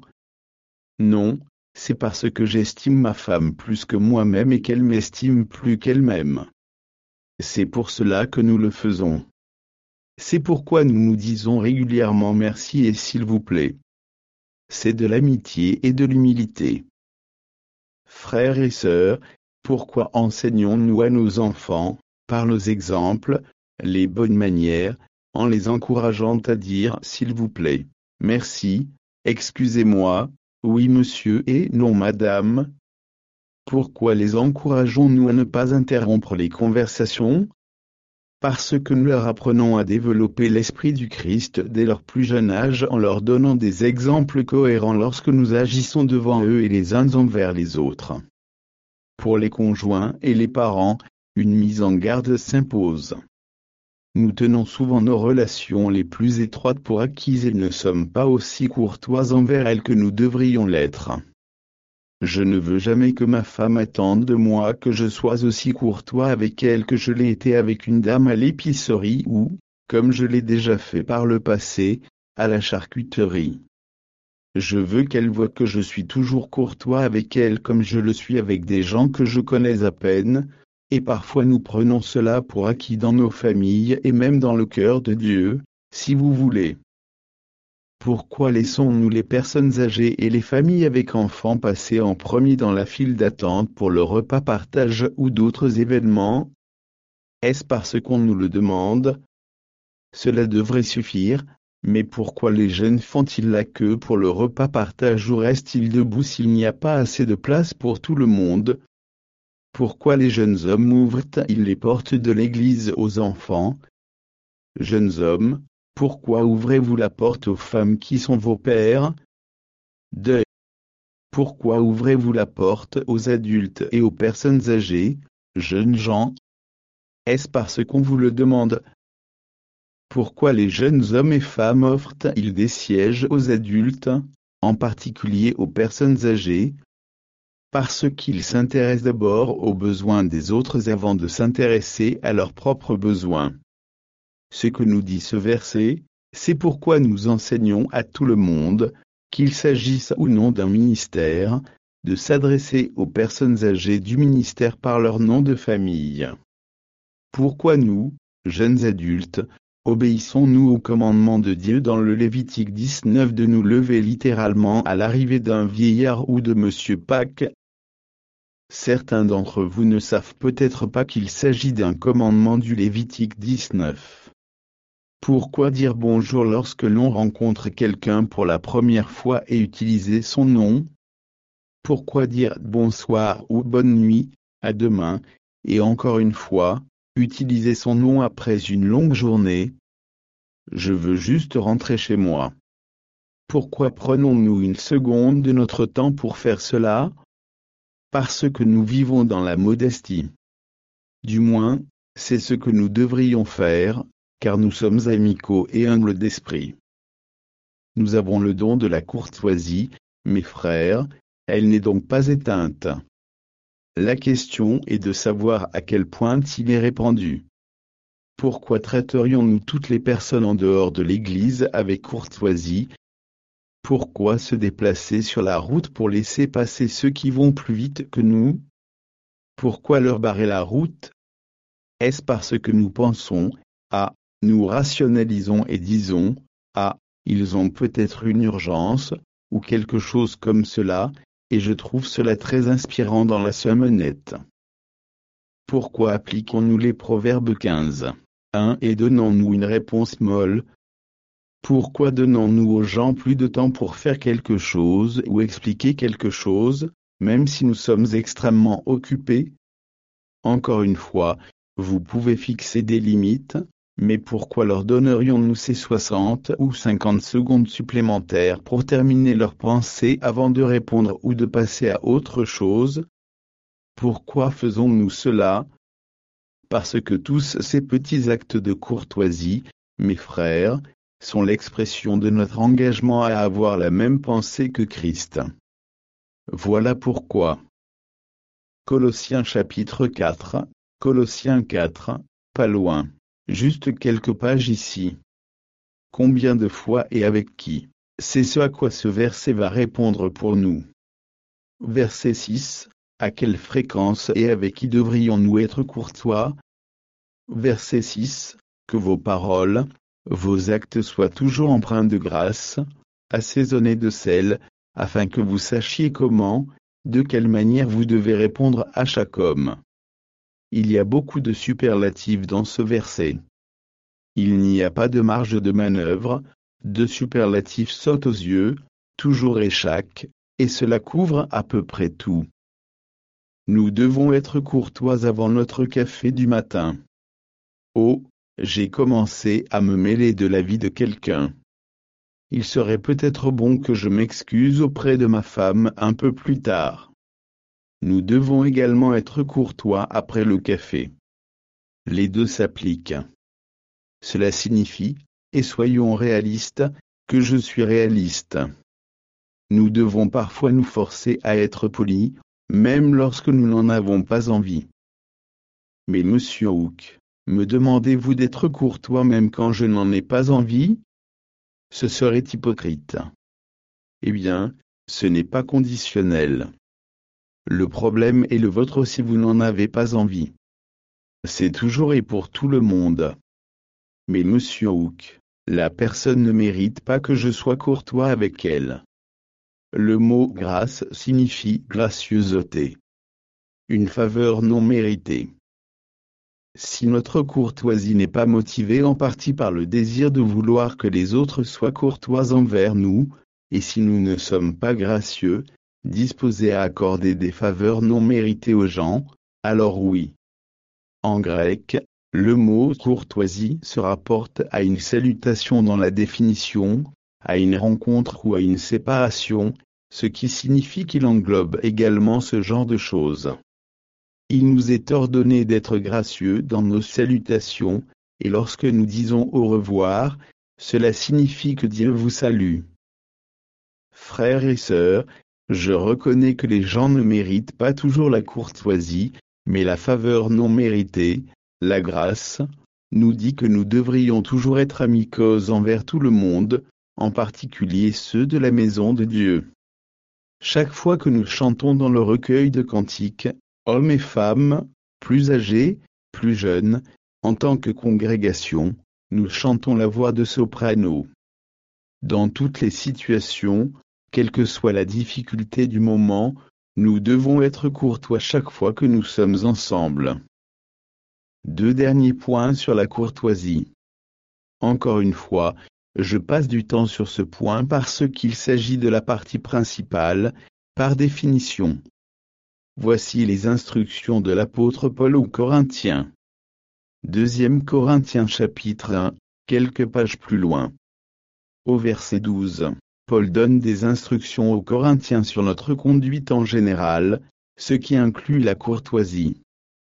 Non, c'est parce que j'estime ma femme plus que moi-même et qu'elle m'estime plus qu'elle-même. C'est pour cela que nous le faisons. C'est pourquoi nous nous disons régulièrement merci et s'il vous plaît. C'est de l'amitié et de l'humilité. Frères et sœurs, pourquoi enseignons-nous à nos enfants, par nos exemples, les bonnes manières, en les encourageant à dire s'il vous plaît, merci, excusez-moi, oui monsieur et non madame? Pourquoi les encourageons-nous à ne pas interrompre les conversations? Parce que nous leur apprenons à développer l'esprit du Christ dès leur plus jeune âge en leur donnant des exemples cohérents lorsque nous agissons devant eux et les uns envers les autres. Pour les conjoints et les parents, une mise en garde s'impose. Nous tenons souvent nos relations les plus étroites pour acquises et ne sommes pas aussi courtois envers elles que nous devrions l'être. Je ne veux jamais que ma femme attende de moi que je sois aussi courtois avec elle que je l'ai été avec une dame à l'épicerie ou, comme je l'ai déjà fait par le passé, à la charcuterie. Je veux qu'elle voie que je suis toujours courtois avec elle comme je le suis avec des gens que je connais à peine, et parfois nous prenons cela pour acquis dans nos familles et même dans le cœur de Dieu, si vous voulez. Pourquoi laissons-nous les personnes âgées et les familles avec enfants passer en premier dans la file d'attente pour le repas partage ou d'autres événements? Est-ce parce qu'on nous le demande? Cela devrait suffire, mais pourquoi les jeunes font-ils la queue pour le repas partage ou restent-ils debout s'il n'y a pas assez de place pour tout le monde? Pourquoi les jeunes hommes ouvrent-ils les portes de l'église aux enfants? Jeunes hommes, pourquoi ouvrez-vous la porte aux femmes qui sont vos pères? deux. Pourquoi ouvrez-vous la porte aux adultes et aux personnes âgées, jeunes gens? Est-ce parce qu'on vous le demande? Pourquoi les jeunes hommes et femmes offrent-ils des sièges aux adultes, en particulier aux personnes âgées? Parce qu'ils s'intéressent d'abord aux besoins des autres avant de s'intéresser à leurs propres besoins. Ce que nous dit ce verset, c'est pourquoi nous enseignons à tout le monde, qu'il s'agisse ou non d'un ministère, de s'adresser aux personnes âgées du ministère par leur nom de famille. Pourquoi nous, jeunes adultes, obéissons-nous au commandement de Dieu dans le Lévitique dix-neuf de nous lever littéralement à l'arrivée d'un vieillard ou de Monsieur Pâques? Certains d'entre vous ne savent peut-être pas qu'il s'agit d'un commandement du Lévitique dix-neuf. Pourquoi dire bonjour lorsque l'on rencontre quelqu'un pour la première fois et utiliser son nom? Pourquoi dire bonsoir ou bonne nuit, à demain, et encore une fois, utiliser son nom après une longue journée? Je veux juste rentrer chez moi. Pourquoi prenons-nous une seconde de notre temps pour faire cela? Parce que nous vivons dans la modestie. Du moins, c'est ce que nous devrions faire, car nous sommes amicaux et humbles d'esprit. Nous avons le don de la courtoisie, mes frères, elle n'est donc pas éteinte. La question est de savoir à quel point il est répandu. Pourquoi traiterions-nous toutes les personnes en dehors de l'Église avec courtoisie? Pourquoi se déplacer sur la route pour laisser passer ceux qui vont plus vite que nous? Pourquoi leur barrer la route? Est-ce parce que nous pensons, ah, nous rationalisons et disons, ah, ils ont peut-être une urgence, ou quelque chose comme cela, et je trouve cela très inspirant dans la Somme honnête. Pourquoi appliquons-nous les Proverbes quinze, un et donnons-nous une réponse molle? Pourquoi donnons-nous aux gens plus de temps pour faire quelque chose ou expliquer quelque chose, même si nous sommes extrêmement occupés? Encore une fois, vous pouvez fixer des limites, mais pourquoi leur donnerions-nous ces soixante ou cinquante secondes supplémentaires pour terminer leur pensée avant de répondre ou de passer à autre chose? Pourquoi faisons-nous cela? Parce que tous ces petits actes de courtoisie, mes frères, sont l'expression de notre engagement à avoir la même pensée que Christ. Voilà pourquoi. Colossiens chapitre quatre, Colossiens quatre, pas loin, juste quelques pages ici. Combien de fois et avec qui? C'est ce à quoi ce verset va répondre pour nous. Verset six, à quelle fréquence et avec qui devrions-nous être courtois? Verset six, que vos paroles, vos actes soient toujours empreints de grâce, assaisonnés de sel, afin que vous sachiez comment, de quelle manière vous devez répondre à chaque homme. Il y a beaucoup de superlatifs dans ce verset. Il n'y a pas de marge de manœuvre, de superlatifs sautent aux yeux, toujours et chaque, et cela couvre à peu près tout. Nous devons être courtois avant notre café du matin. Oh, j'ai commencé à me mêler de la vie de quelqu'un. Il serait peut-être bon que je m'excuse auprès de ma femme un peu plus tard. Nous devons également être courtois après le café. Les deux s'appliquent. Cela signifie, et soyons réalistes, que je suis réaliste. Nous devons parfois nous forcer à être polis, même lorsque nous n'en avons pas envie. Mais monsieur Hook, me demandez-vous d'être courtois même quand je n'en ai pas envie? Ce serait hypocrite. Eh bien, ce n'est pas conditionnel. Le problème est le vôtre si vous n'en avez pas envie. C'est toujours et pour tout le monde. Mais monsieur Hook, la personne ne mérite pas que je sois courtois avec elle. Le mot grâce signifie gracieuseté. Une faveur non méritée. Si notre courtoisie n'est pas motivée en partie par le désir de vouloir que les autres soient courtois envers nous, et si nous ne sommes pas gracieux, disposés à accorder des faveurs non méritées aux gens, alors oui. En grec, le mot courtoisie se rapporte à une salutation dans la définition, à une rencontre ou à une séparation, ce qui signifie qu'il englobe également ce genre de choses. Il nous est ordonné d'être gracieux dans nos salutations, et lorsque nous disons au revoir, cela signifie que Dieu vous salue. Frères et sœurs, je reconnais que les gens ne méritent pas toujours la courtoisie, mais la faveur non méritée, la grâce, nous dit que nous devrions toujours être amicaux envers tout le monde, en particulier ceux de la maison de Dieu. Chaque fois que nous chantons dans le recueil de cantiques, hommes et femmes, plus âgés, plus jeunes, en tant que congrégation, nous chantons la voix de soprano. Dans toutes les situations, quelle que soit la difficulté du moment, nous devons être courtois chaque fois que nous sommes ensemble. Deux derniers points sur la courtoisie. Encore une fois, je passe du temps sur ce point parce qu'il s'agit de la partie principale, par définition. Voici les instructions de l'apôtre Paul aux Corinthiens. Deuxième Corinthiens chapitre un, quelques pages plus loin. Au verset douze. Paul donne des instructions aux Corinthiens sur notre conduite en général, ce qui inclut la courtoisie.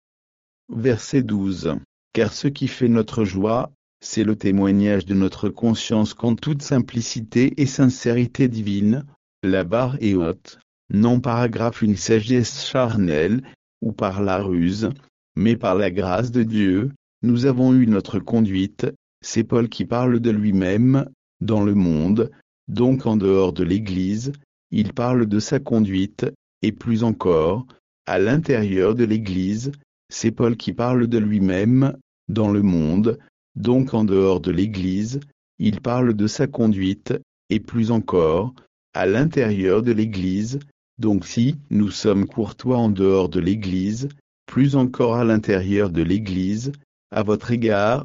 Verset douze. Car ce qui fait notre joie, c'est le témoignage de notre conscience qu'en toute simplicité et sincérité divine, la barre est haute, non par agrafe une sagesse charnelle, ou par la ruse, mais par la grâce de Dieu, nous avons eu notre conduite. C'est Paul qui parle de lui-même, dans le monde, donc en dehors de l'Église, il parle de sa conduite, et plus encore, à l'intérieur de l'Église, c'est Paul qui parle de lui-même, dans le monde, donc en dehors de l'Église, il parle de sa conduite, et plus encore, à l'intérieur de l'Église, donc si nous sommes courtois en dehors de l'Église, plus encore à l'intérieur de l'Église, à votre égard.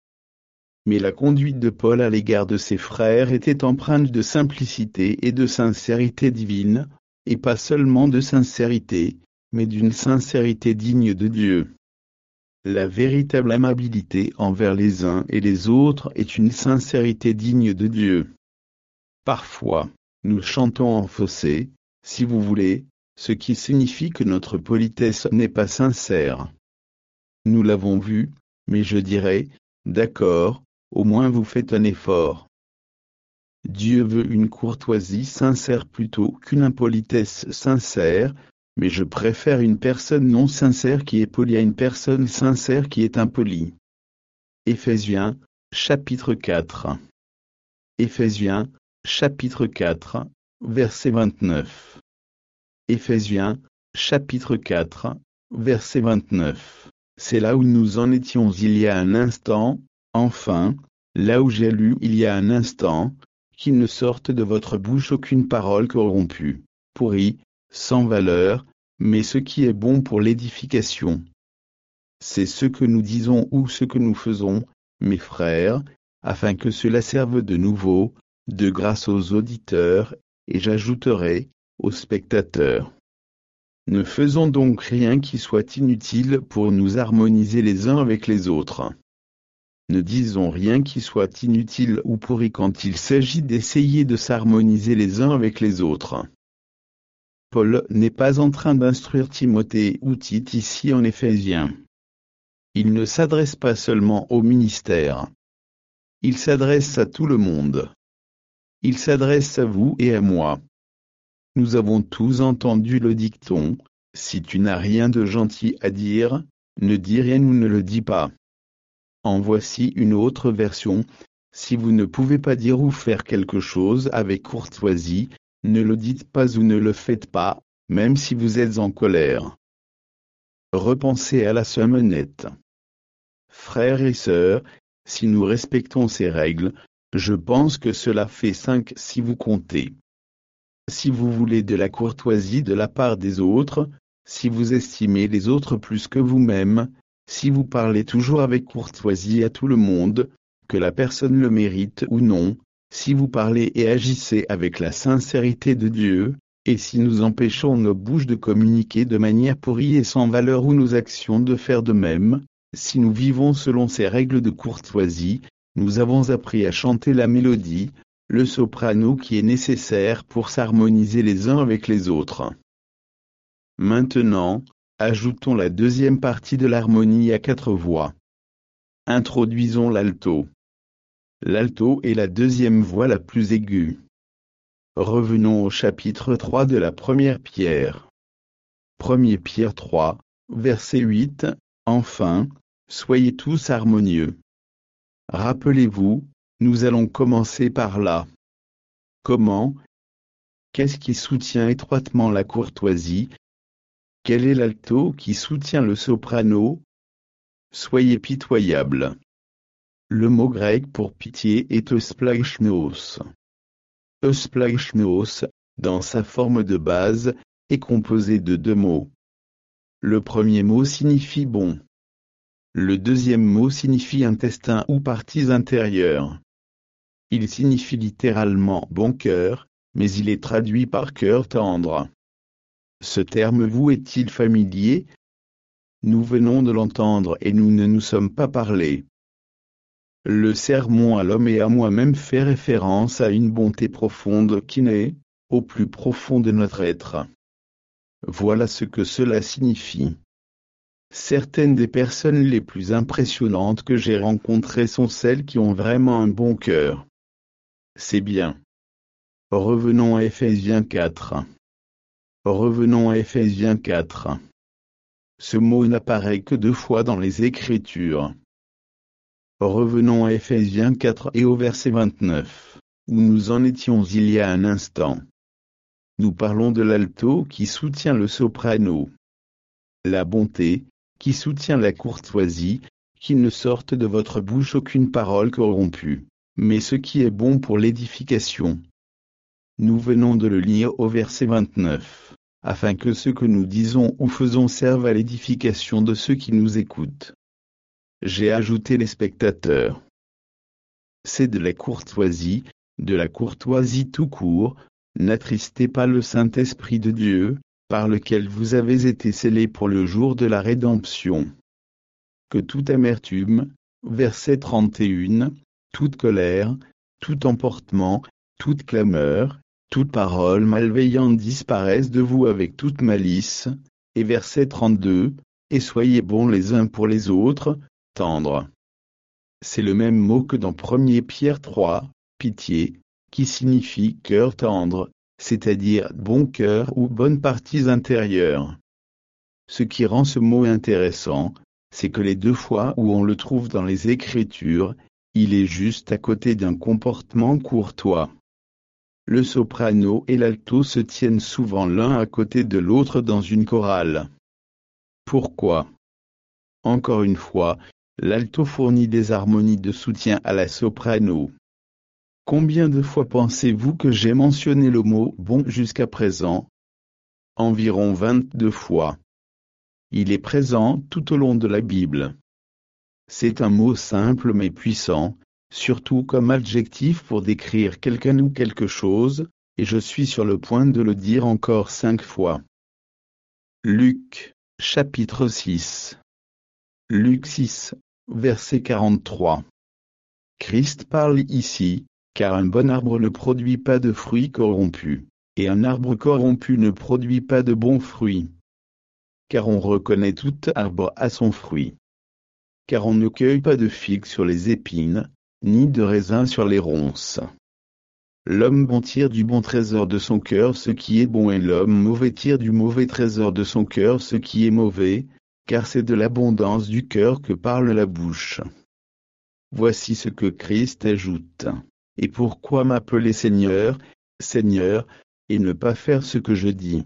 Mais la conduite de Paul à l'égard de ses frères était empreinte de simplicité et de sincérité divine, et pas seulement de sincérité, mais d'une sincérité digne de Dieu. La véritable amabilité envers les uns et les autres est une sincérité digne de Dieu. Parfois, nous chantons en faussé, si vous voulez, ce qui signifie que notre politesse n'est pas sincère. Nous l'avons vu, mais je dirais, d'accord, au moins vous faites un effort. Dieu veut une courtoisie sincère plutôt qu'une impolitesse sincère, mais je préfère une personne non sincère qui est polie à une personne sincère qui est impolie. Éphésiens, chapitre quatre. Éphésiens, chapitre quatre, verset vingt-neuf. Éphésiens, chapitre quatre, verset vingt-neuf. C'est là où nous en étions il y a un instant, enfin, là où j'ai lu il y a un instant, qu'il ne sorte de votre bouche aucune parole corrompue, pourrie, sans valeur, mais ce qui est bon pour l'édification. C'est ce que nous disons ou ce que nous faisons, mes frères, afin que cela serve de nouveau, de grâce aux auditeurs, et j'ajouterai, aux spectateurs. Ne faisons donc rien qui soit inutile pour nous harmoniser les uns avec les autres. Ne disons rien qui soit inutile ou pourri quand il s'agit d'essayer de s'harmoniser les uns avec les autres. Paul n'est pas en train d'instruire Timothée ou Tite ici en Éphésiens. Il ne s'adresse pas seulement au ministère. Il s'adresse à tout le monde. Il s'adresse à vous et à moi. Nous avons tous entendu le dicton, si tu n'as rien de gentil à dire, ne dis rien ou ne le dis pas. En voici une autre version, si vous ne pouvez pas dire ou faire quelque chose avec courtoisie, ne le dites pas ou ne le faites pas, même si vous êtes en colère. Repensez à la somme honnête. Frères et sœurs, si nous respectons ces règles, je pense que cela fait cinq si vous comptez. Si vous voulez de la courtoisie de la part des autres, si vous estimez les autres plus que vous-même, si vous parlez toujours avec courtoisie à tout le monde, que la personne le mérite ou non, si vous parlez et agissez avec la sincérité de Dieu, et si nous empêchons nos bouches de communiquer de manière pourrie et sans valeur ou nos actions de faire de même, si nous vivons selon ces règles de courtoisie, nous avons appris à chanter la mélodie, le soprano qui est nécessaire pour s'harmoniser les uns avec les autres. Maintenant, ajoutons la deuxième partie de l'harmonie à quatre voix. Introduisons l'alto. L'alto est la deuxième voix la plus aiguë. Revenons au chapitre trois de la première Pierre. première Pierre trois, verset huit, enfin, soyez tous harmonieux. Rappelez-vous, nous allons commencer par là. Comment? Qu'est-ce qui soutient étroitement la courtoisie? Quel est l'alto qui soutient le soprano? Soyez pitoyable. Le mot grec pour pitié est eusplagchnos. Eusplagchnos, dans sa forme de base, est composé de deux mots. Le premier mot signifie bon. Le deuxième mot signifie intestin ou parties intérieures. Il signifie littéralement bon cœur, mais il est traduit par cœur tendre. Ce terme vous est-il familier? Nous venons de l'entendre et nous ne nous sommes pas parlé. Le sermon à l'homme et à moi-même fait référence à une bonté profonde qui naît, au plus profond de notre être. Voilà ce que cela signifie. Certaines des personnes les plus impressionnantes que j'ai rencontrées sont celles qui ont vraiment un bon cœur. C'est bien. Revenons à Ephésiens quatre. Revenons à Ephésiens quatre. Ce mot n'apparaît que deux fois dans les Écritures. Revenons à Ephésiens quatre et au verset vingt-neuf, où nous en étions il y a un instant. Nous parlons de l'alto qui soutient le soprano. La bonté, qui soutient la courtoisie, qu'il ne sorte de votre bouche aucune parole corrompue, mais ce qui est bon pour l'édification. Nous venons de le lire au verset vingt-neuf, afin que ce que nous disons ou faisons serve à l'édification de ceux qui nous écoutent. J'ai ajouté les spectateurs. C'est de la courtoisie, de la courtoisie tout court. N'attristez pas le Saint-Esprit de Dieu, par lequel vous avez été scellés pour le jour de la rédemption. Que toute amertume, verset trente et un, toute colère, tout emportement, toute clameur, toute parole malveillante disparaisse de vous avec toute malice, et verset trente-deux, et soyez bons les uns pour les autres, tendres. C'est le même mot que dans premier Pierre trois, pitié, qui signifie cœur tendre, c'est-à-dire bon cœur ou bonnes parties intérieures. Ce qui rend ce mot intéressant, c'est que les deux fois où on le trouve dans les Écritures, il est juste à côté d'un comportement courtois. Le soprano et l'alto se tiennent souvent l'un à côté de l'autre dans une chorale. Pourquoi? Encore une fois, l'alto fournit des harmonies de soutien à la soprano. Combien de fois pensez-vous que j'ai mentionné le mot « bon » jusqu'à présent? Environ vingt-deux fois. Il est présent tout au long de la Bible. C'est un mot simple mais puissant, surtout comme adjectif pour décrire quelqu'un ou quelque chose, et je suis sur le point de le dire encore cinq fois. Luc, chapitre six. Luc six, verset quarante-trois. Christ parle ici, car un bon arbre ne produit pas de fruits corrompus, et un arbre corrompu ne produit pas de bons fruits. Car on reconnaît tout arbre à son fruit. Car on ne cueille pas de figues sur les épines, ni de raisins sur les ronces. L'homme bon tire du bon trésor de son cœur ce qui est bon et l'homme mauvais tire du mauvais trésor de son cœur ce qui est mauvais, car c'est de l'abondance du cœur que parle la bouche. Voici ce que Christ ajoute. Et pourquoi m'appeler Seigneur, Seigneur, et ne pas faire ce que je dis?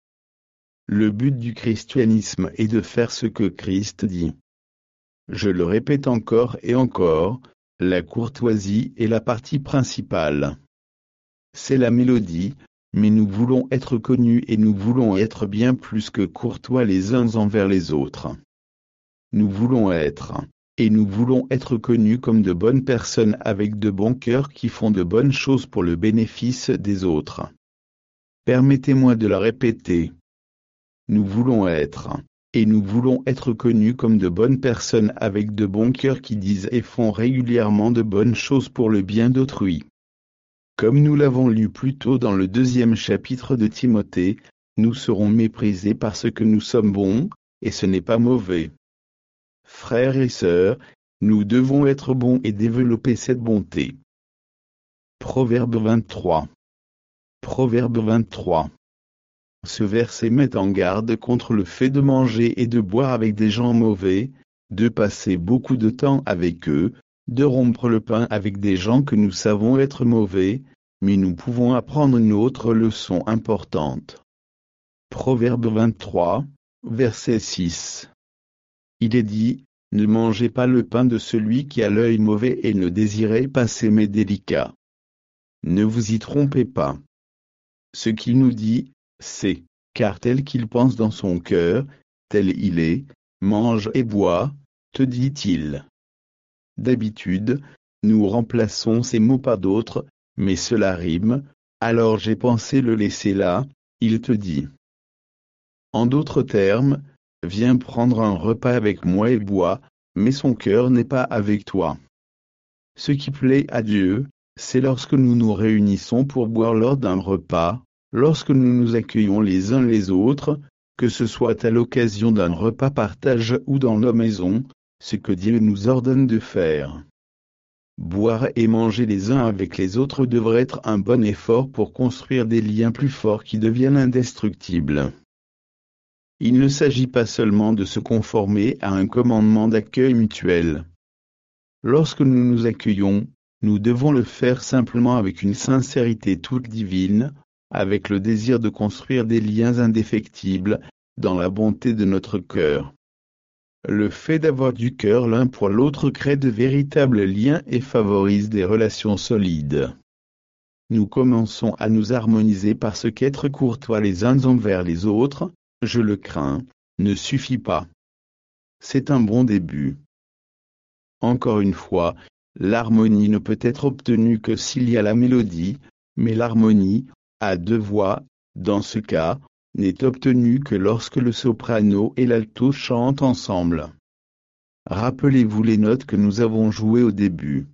Le but du christianisme est de faire ce que Christ dit. Je le répète encore et encore, la courtoisie est la partie principale. C'est la mélodie, mais nous voulons être connus et nous voulons être bien plus que courtois les uns envers les autres. Nous voulons être, et nous voulons être connus comme de bonnes personnes avec de bons cœurs qui font de bonnes choses pour le bénéfice des autres. Permettez-moi de la répéter. Nous voulons être, et nous voulons être connus comme de bonnes personnes avec de bons cœurs qui disent et font régulièrement de bonnes choses pour le bien d'autrui. Comme nous l'avons lu plus tôt dans le deuxième chapitre de Timothée, nous serons méprisés parce que nous sommes bons, et ce n'est pas mauvais. Frères et sœurs, nous devons être bons et développer cette bonté. Proverbe vingt-trois. Proverbe vingt-trois. Ce verset met en garde contre le fait de manger et de boire avec des gens mauvais, de passer beaucoup de temps avec eux, de rompre le pain avec des gens que nous savons être mauvais, mais nous pouvons apprendre une autre leçon importante. Proverbe vingt-trois, verset six. Il est dit, ne mangez pas le pain de celui qui a l'œil mauvais et ne désirez pas ses mets délicats. Ne vous y trompez pas. Ce qu'il nous dit, c'est, car tel qu'il pense dans son cœur, tel il est, mange et bois, te dit-il. D'habitude, nous remplaçons ces mots par d'autres, mais cela rime, alors j'ai pensé le laisser là, il te dit. En d'autres termes, viens prendre un repas avec moi et bois, mais son cœur n'est pas avec toi. Ce qui plaît à Dieu, c'est lorsque nous nous réunissons pour boire lors d'un repas, lorsque nous nous accueillons les uns les autres, que ce soit à l'occasion d'un repas partage ou dans nos maisons, ce que Dieu nous ordonne de faire. Boire et manger les uns avec les autres devrait être un bon effort pour construire des liens plus forts qui deviennent indestructibles. Il ne s'agit pas seulement de se conformer à un commandement d'accueil mutuel. Lorsque nous nous accueillons, nous devons le faire simplement avec une sincérité toute divine, avec le désir de construire des liens indéfectibles, dans la bonté de notre cœur. Le fait d'avoir du cœur l'un pour l'autre crée de véritables liens et favorise des relations solides. Nous commençons à nous harmoniser parce qu'être courtois les uns envers les autres, je le crains, ne suffit pas. C'est un bon début. Encore une fois, l'harmonie ne peut être obtenue que s'il y a la mélodie, mais l'harmonie, à deux voix, dans ce cas, n'est obtenue que lorsque le soprano et l'alto chantent ensemble. Rappelez-vous les notes que nous avons jouées au début.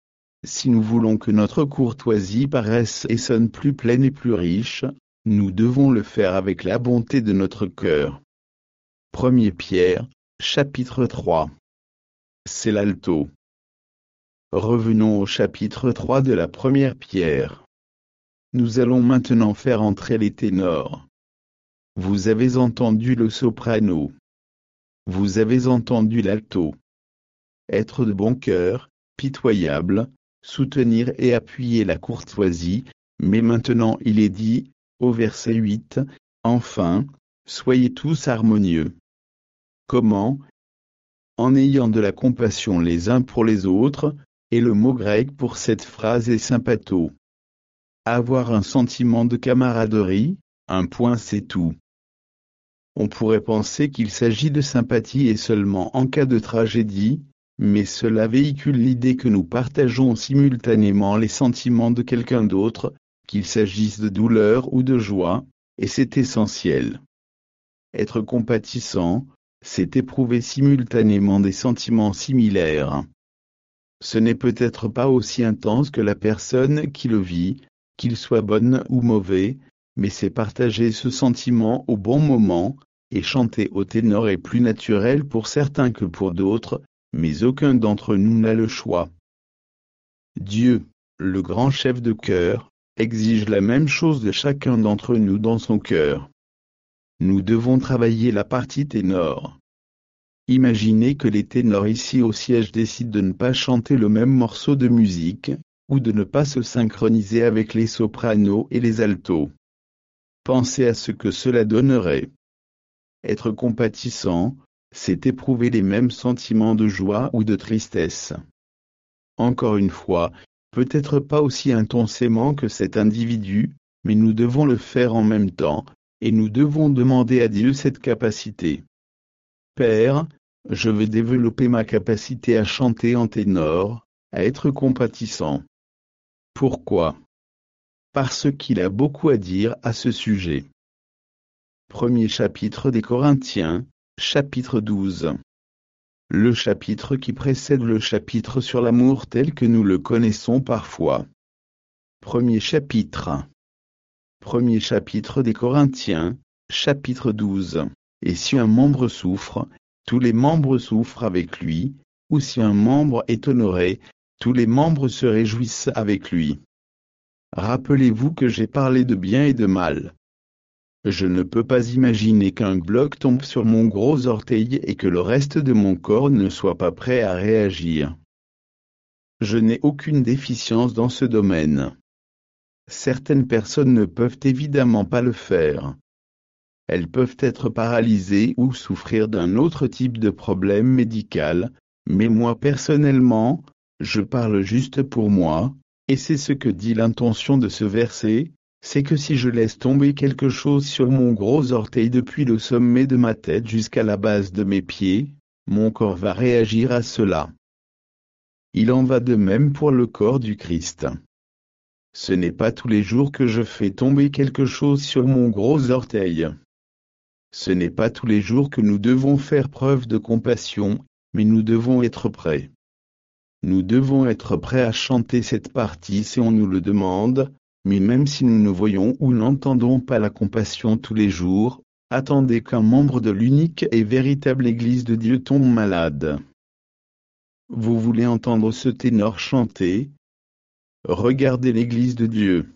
Si nous voulons que notre courtoisie paraisse et sonne plus pleine et plus riche, nous devons le faire avec la bonté de notre cœur. Première Pierre, chapitre trois. C'est l'alto. Revenons au chapitre trois de la première Pierre. Nous allons maintenant faire entrer les ténors. Vous avez entendu le soprano. Vous avez entendu l'alto. Être de bon cœur, pitoyable, soutenir et appuyer la courtoisie, mais maintenant il est dit, au verset huit, enfin, soyez tous harmonieux. Comment? En ayant de la compassion les uns pour les autres, et le mot grec pour cette phrase est sympatho. Avoir un sentiment de camaraderie, un point c'est tout. On pourrait penser qu'il s'agit de sympathie et seulement en cas de tragédie, mais cela véhicule l'idée que nous partageons simultanément les sentiments de quelqu'un d'autre, qu'il s'agisse de douleur ou de joie, et c'est essentiel. Être compatissant, c'est éprouver simultanément des sentiments similaires. Ce n'est peut-être pas aussi intense que la personne qui le vit, qu'il soit bon ou mauvais, mais c'est partager ce sentiment au bon moment, et chanter au ténor est plus naturel pour certains que pour d'autres, mais aucun d'entre nous n'a le choix. Dieu, le grand chef de chœur, exige la même chose de chacun d'entre nous dans son cœur. Nous devons travailler la partie ténor. Imaginez que les ténors ici au siège décident de ne pas chanter le même morceau de musique, ou de ne pas se synchroniser avec les sopranos et les altos. Pensez à ce que cela donnerait. Être compatissant, c'est éprouver les mêmes sentiments de joie ou de tristesse. Encore une fois, peut-être pas aussi intensément que cet individu, mais nous devons le faire en même temps, et nous devons demander à Dieu cette capacité. Père, je veux développer ma capacité à chanter en ténor, à être compatissant. Pourquoi? Parce qu'il a beaucoup à dire à ce sujet. Premier chapitre des Corinthiens, chapitre douze. Le chapitre qui précède le chapitre sur l'amour tel que nous le connaissons parfois. Premier chapitre. Premier chapitre des Corinthiens, chapitre douze. Et si un membre souffre, tous les membres souffrent avec lui, ou si un membre est honoré, tous les membres se réjouissent avec lui. Rappelez-vous que j'ai parlé de bien et de mal. Je ne peux pas imaginer qu'un bloc tombe sur mon gros orteil et que le reste de mon corps ne soit pas prêt à réagir. Je n'ai aucune déficience dans ce domaine. Certaines personnes ne peuvent évidemment pas le faire. Elles peuvent être paralysées ou souffrir d'un autre type de problème médical, mais moi personnellement, je parle juste pour moi, et c'est ce que dit l'intention de ce verset. C'est que si je laisse tomber quelque chose sur mon gros orteil depuis le sommet de ma tête jusqu'à la base de mes pieds, mon corps va réagir à cela. Il en va de même pour le corps du Christ. Ce n'est pas tous les jours que je fais tomber quelque chose sur mon gros orteil. Ce n'est pas tous les jours que nous devons faire preuve de compassion, mais nous devons être prêts. Nous devons être prêts à chanter cette partie si on nous le demande, mais même si nous ne voyons ou n'entendons pas la compassion tous les jours, attendez qu'un membre de l'unique et véritable Église de Dieu tombe malade. Vous voulez entendre ce ténor chanter? Regardez l'Église de Dieu.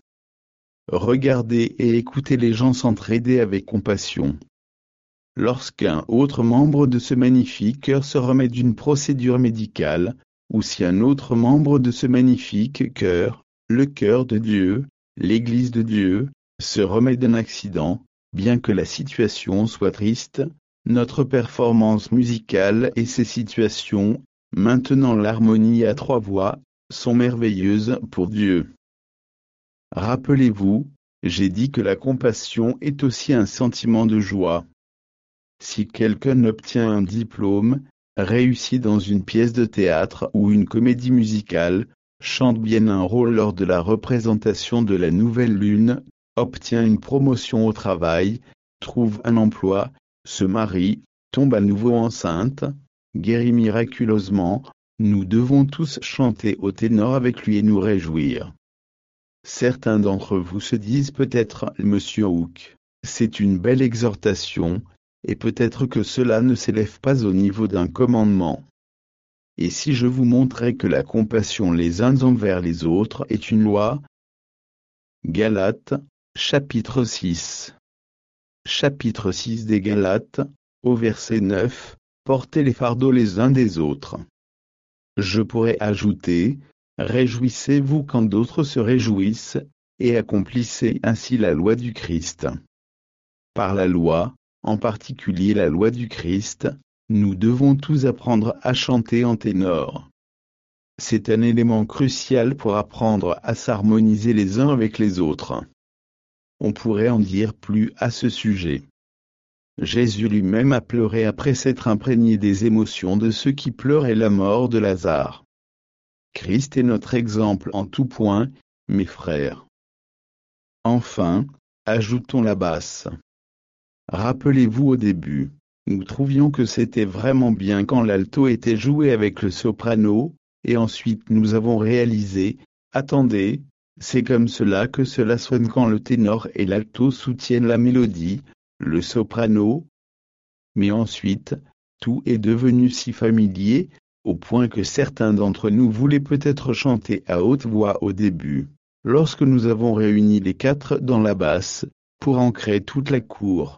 Regardez et écoutez les gens s'entraider avec compassion. Lorsqu'un autre membre de ce magnifique chœur se remet d'une procédure médicale, ou si un autre membre de ce magnifique chœur, le chœur de Dieu, l'Église de Dieu, se remet d'un accident, bien que la situation soit triste, notre performance musicale et ces situations, maintenant l'harmonie à trois voix, sont merveilleuses pour Dieu. Rappelez-vous, j'ai dit que la compassion est aussi un sentiment de joie. Si quelqu'un obtient un diplôme, réussit dans une pièce de théâtre ou une comédie musicale, chante bien un rôle lors de la représentation de la nouvelle lune, obtient une promotion au travail, trouve un emploi, se marie, tombe à nouveau enceinte, guérit miraculeusement, nous devons tous chanter au ténor avec lui et nous réjouir. Certains d'entre vous se disent peut-être, Monsieur Hook, c'est une belle exhortation, et peut-être que cela ne s'élève pas au niveau d'un commandement. Et si je vous montrais que la compassion les uns envers les autres est une loi? Galates, chapitre six. Chapitre six des Galates, au verset neuf, portez les fardeaux les uns des autres. Je pourrais ajouter, réjouissez-vous quand d'autres se réjouissent, et accomplissez ainsi la loi du Christ. Par la loi, en particulier la loi du Christ, nous devons tous apprendre à chanter en ténor. C'est un élément crucial pour apprendre à s'harmoniser les uns avec les autres. On pourrait en dire plus à ce sujet. Jésus lui-même a pleuré après s'être imprégné des émotions de ceux qui pleuraient la mort de Lazare. Christ est notre exemple en tout point, mes frères. Enfin, ajoutons la basse. Rappelez-vous au début, nous trouvions que c'était vraiment bien quand l'alto était joué avec le soprano, et ensuite nous avons réalisé, attendez, c'est comme cela que cela sonne quand le ténor et l'alto soutiennent la mélodie, le soprano. Mais ensuite, tout est devenu si familier, au point que certains d'entre nous voulaient peut-être chanter à haute voix au début, lorsque nous avons réuni les quatre dans la basse, pour ancrer toute la cour.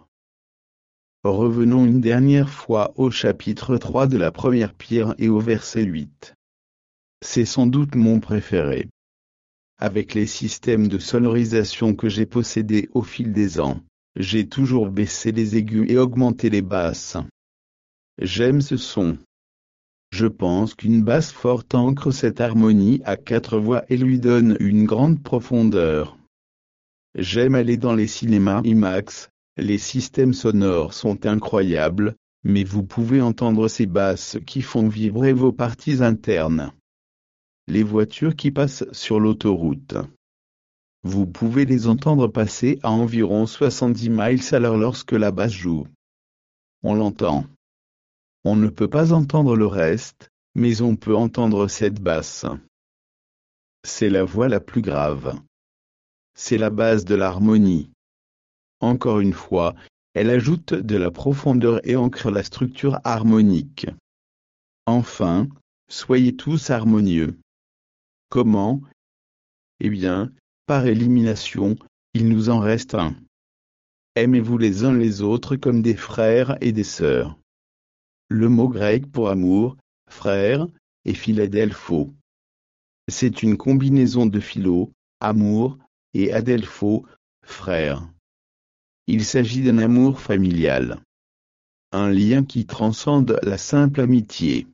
Revenons une dernière fois au chapitre trois de la première Pierre et au verset huit. C'est sans doute mon préféré. Avec les systèmes de sonorisation que j'ai possédés au fil des ans, j'ai toujours baissé les aigus et augmenté les basses. J'aime ce son. Je pense qu'une basse forte ancre cette harmonie à quatre voix et lui donne une grande profondeur. J'aime aller dans les cinémas IMAX. Les systèmes sonores sont incroyables, mais vous pouvez entendre ces basses qui font vibrer vos parties internes. Les voitures qui passent sur l'autoroute. Vous pouvez les entendre passer à environ soixante-dix miles à l'heure lorsque la basse joue. On l'entend. On ne peut pas entendre le reste, mais on peut entendre cette basse. C'est la voix la plus grave. C'est la base de l'harmonie. Encore une fois, elle ajoute de la profondeur et ancre la structure harmonique. Enfin, soyez tous harmonieux. Comment? Eh bien, par élimination, il nous en reste un. Aimez-vous les uns les autres comme des frères et des sœurs. Le mot grec pour amour, frère, est philadelpho. C'est une combinaison de philo, amour, et adelpho, frère. Il s'agit d'un amour familial. Un lien qui transcende la simple amitié.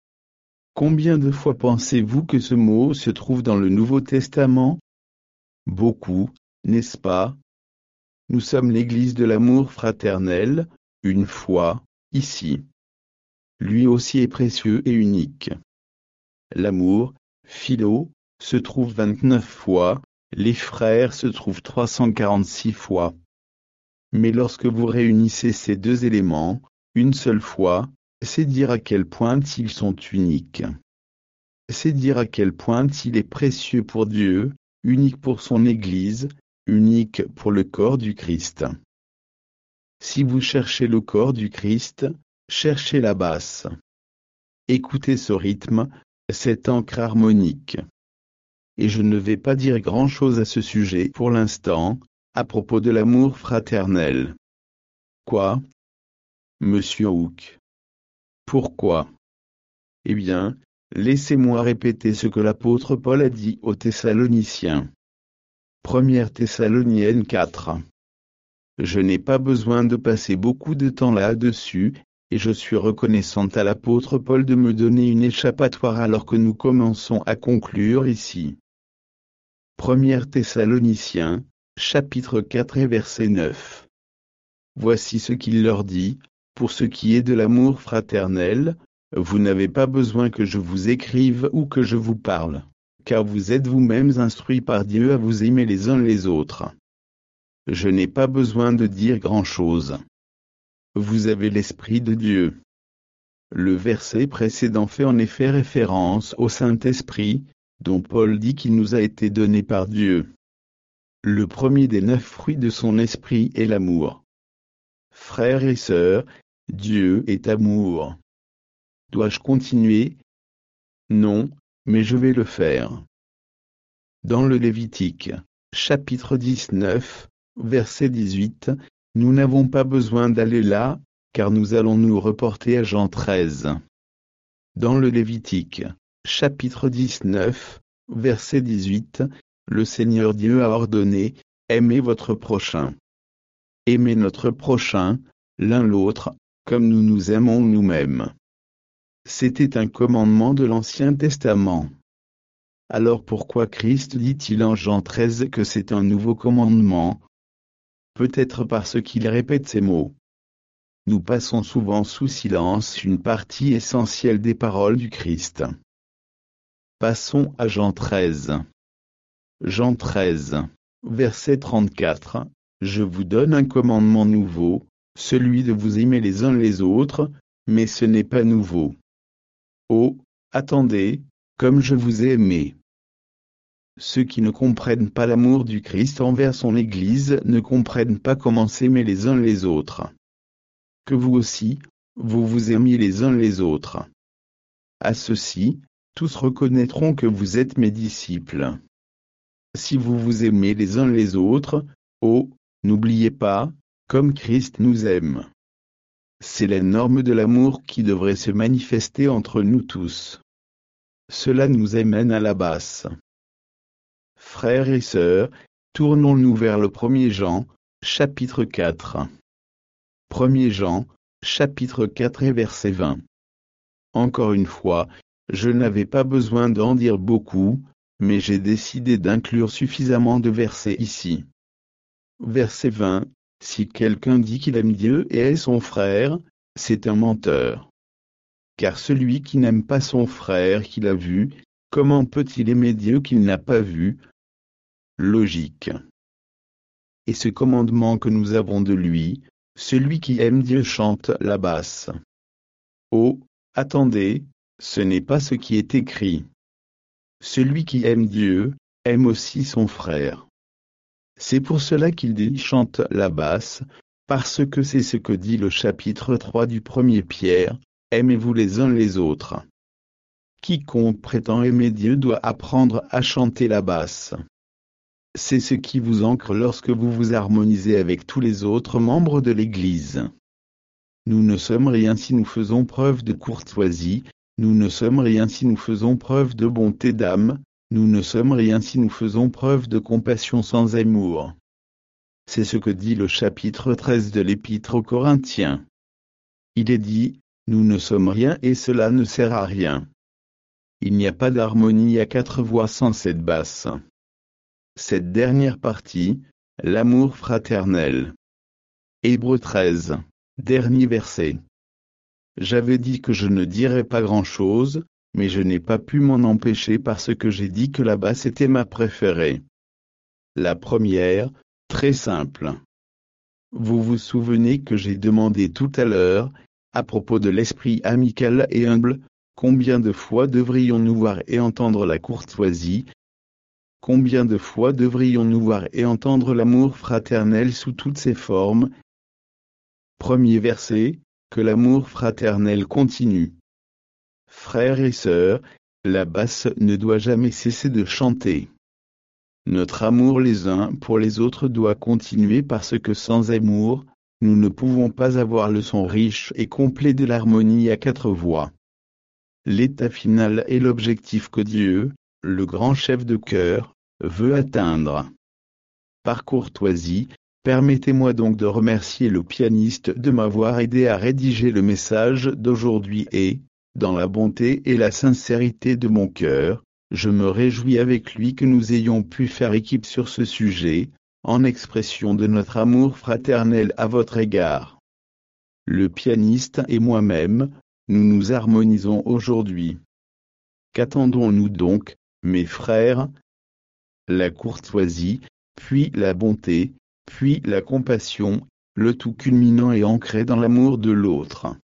Combien de fois pensez-vous que ce mot se trouve dans le Nouveau Testament? Beaucoup, n'est-ce pas? Nous sommes l'Église de l'amour fraternel, une fois, ici. Lui aussi est précieux et unique. L'amour, philo, se trouve vingt-neuf fois, les frères se trouvent trois cent quarante-six fois. Mais lorsque vous réunissez ces deux éléments, une seule fois, c'est dire à quel point ils sont uniques. c'est dire à quel point il est précieux pour Dieu, unique pour son Église, unique pour le corps du Christ. Si vous cherchez le corps du Christ, cherchez la basse. Écoutez ce rythme, cette encre harmonique. Et je ne vais pas dire grand-chose à ce sujet pour l'instant, à propos de l'amour fraternel. Quoi? Monsieur Hooke. Pourquoi? Eh bien, laissez-moi répéter ce que l'apôtre Paul a dit aux Thessaloniciens. Première Thessalonienne quatre. Je n'ai pas besoin de passer beaucoup de temps là-dessus, et je suis reconnaissante à l'apôtre Paul de me donner une échappatoire alors que nous commençons à conclure ici. Première Thessaloniciens, chapitre quatre et verset neuf. Voici ce qu'il leur dit, pour ce qui est de l'amour fraternel, vous n'avez pas besoin que je vous écrive ou que je vous parle, car vous êtes vous-mêmes instruits par Dieu à vous aimer les uns les autres. Je n'ai pas besoin de dire grand-chose. Vous avez l'Esprit de Dieu. Le verset précédent fait en effet référence au Saint-Esprit, dont Paul dit qu'il nous a été donné par Dieu. Le premier des neuf fruits de son esprit est l'amour. Frères et sœurs, Dieu est amour. Dois-je continuer? Non, mais je vais le faire. Dans le Lévitique, chapitre dix-neuf, verset dix-huit, nous n'avons pas besoin d'aller là, car nous allons nous reporter à Jean treize. Dans le Lévitique, chapitre dix-neuf, verset dix-huit, le Seigneur Dieu a ordonné, aimez votre prochain. Aimez notre prochain, l'un l'autre, comme nous nous aimons nous-mêmes. C'était un commandement de l'Ancien Testament. Alors pourquoi Christ dit-il en Jean treize que c'est un nouveau commandement? Peut-être parce qu'il répète ces mots. Nous passons souvent sous silence une partie essentielle des paroles du Christ. Passons à Jean treize. Jean treize, verset trente-quatre. Je vous donne un commandement nouveau, celui de vous aimer les uns les autres, mais ce n'est pas nouveau. Oh, attendez, comme je vous ai aimé. Ceux qui ne comprennent pas l'amour du Christ envers son Église ne comprennent pas comment s'aimer les uns les autres. Que vous aussi, vous vous aimiez les uns les autres. À ceci, tous reconnaîtront que vous êtes mes disciples. Si vous vous aimez les uns les autres, oh, n'oubliez pas, comme Christ nous aime. C'est la norme de l'amour qui devrait se manifester entre nous tous. Cela nous amène à la basse. Frères et sœurs, tournons-nous vers le premier Jean, chapitre quatre. premier Jean, chapitre quatre et verset vingt. Encore une fois, je n'avais pas besoin d'en dire beaucoup, mais j'ai décidé d'inclure suffisamment de versets ici. Verset vingt. Si quelqu'un dit qu'il aime Dieu et est son frère, c'est un menteur. Car celui qui n'aime pas son frère qu'il a vu, comment peut-il aimer Dieu qu'il n'a pas vu? Logique. Et ce commandement que nous avons de lui, celui qui aime Dieu chante la basse. Oh, attendez, ce n'est pas ce qui est écrit. Celui qui aime Dieu, aime aussi son frère. C'est pour cela qu'il dit chante la basse, parce que c'est ce que dit le chapitre trois du premier Pierre, aimez-vous les uns les autres. Quiconque prétend aimer Dieu doit apprendre à chanter la basse. C'est ce qui vous ancre lorsque vous vous harmonisez avec tous les autres membres de l'Église. Nous ne sommes rien si nous faisons preuve de courtoisie, nous ne sommes rien si nous faisons preuve de bonté d'âme, nous ne sommes rien si nous faisons preuve de compassion sans amour. C'est ce que dit le chapitre treize de l'Épître aux Corinthiens. Il est dit, nous ne sommes rien et cela ne sert à rien. Il n'y a pas d'harmonie à quatre voix sans cette basse. Cette dernière partie, l'amour fraternel. Hébreux treize, dernier verset. J'avais dit que je ne dirais pas grand-chose, mais je n'ai pas pu m'en empêcher parce que j'ai dit que la basse était ma préférée. La première, très simple. Vous vous souvenez que j'ai demandé tout à l'heure, à propos de l'esprit amical et humble, Combien de fois devrions-nous voir et entendre la courtoisie? Combien de fois devrions-nous voir et entendre l'amour fraternel sous toutes ses formes? Premier verset, que l'amour fraternel continue. Frères et sœurs, la basse ne doit jamais cesser de chanter. Notre amour les uns pour les autres doit continuer parce que sans amour, nous ne pouvons pas avoir le son riche et complet de l'harmonie à quatre voix. L'état final est l'objectif que Dieu, le grand chef de chœur, veut atteindre. Par courtoisie, permettez-moi donc de remercier le pianiste de m'avoir aidé à rédiger le message d'aujourd'hui et, dans la bonté et la sincérité de mon cœur, je me réjouis avec lui que nous ayons pu faire équipe sur ce sujet, en expression de notre amour fraternel à votre égard. Le pianiste et moi-même, nous nous harmonisons aujourd'hui. Qu'attendons-nous donc, mes frères? La courtoisie, puis la bonté, puis la compassion, le tout culminant et ancré dans l'amour de l'autre.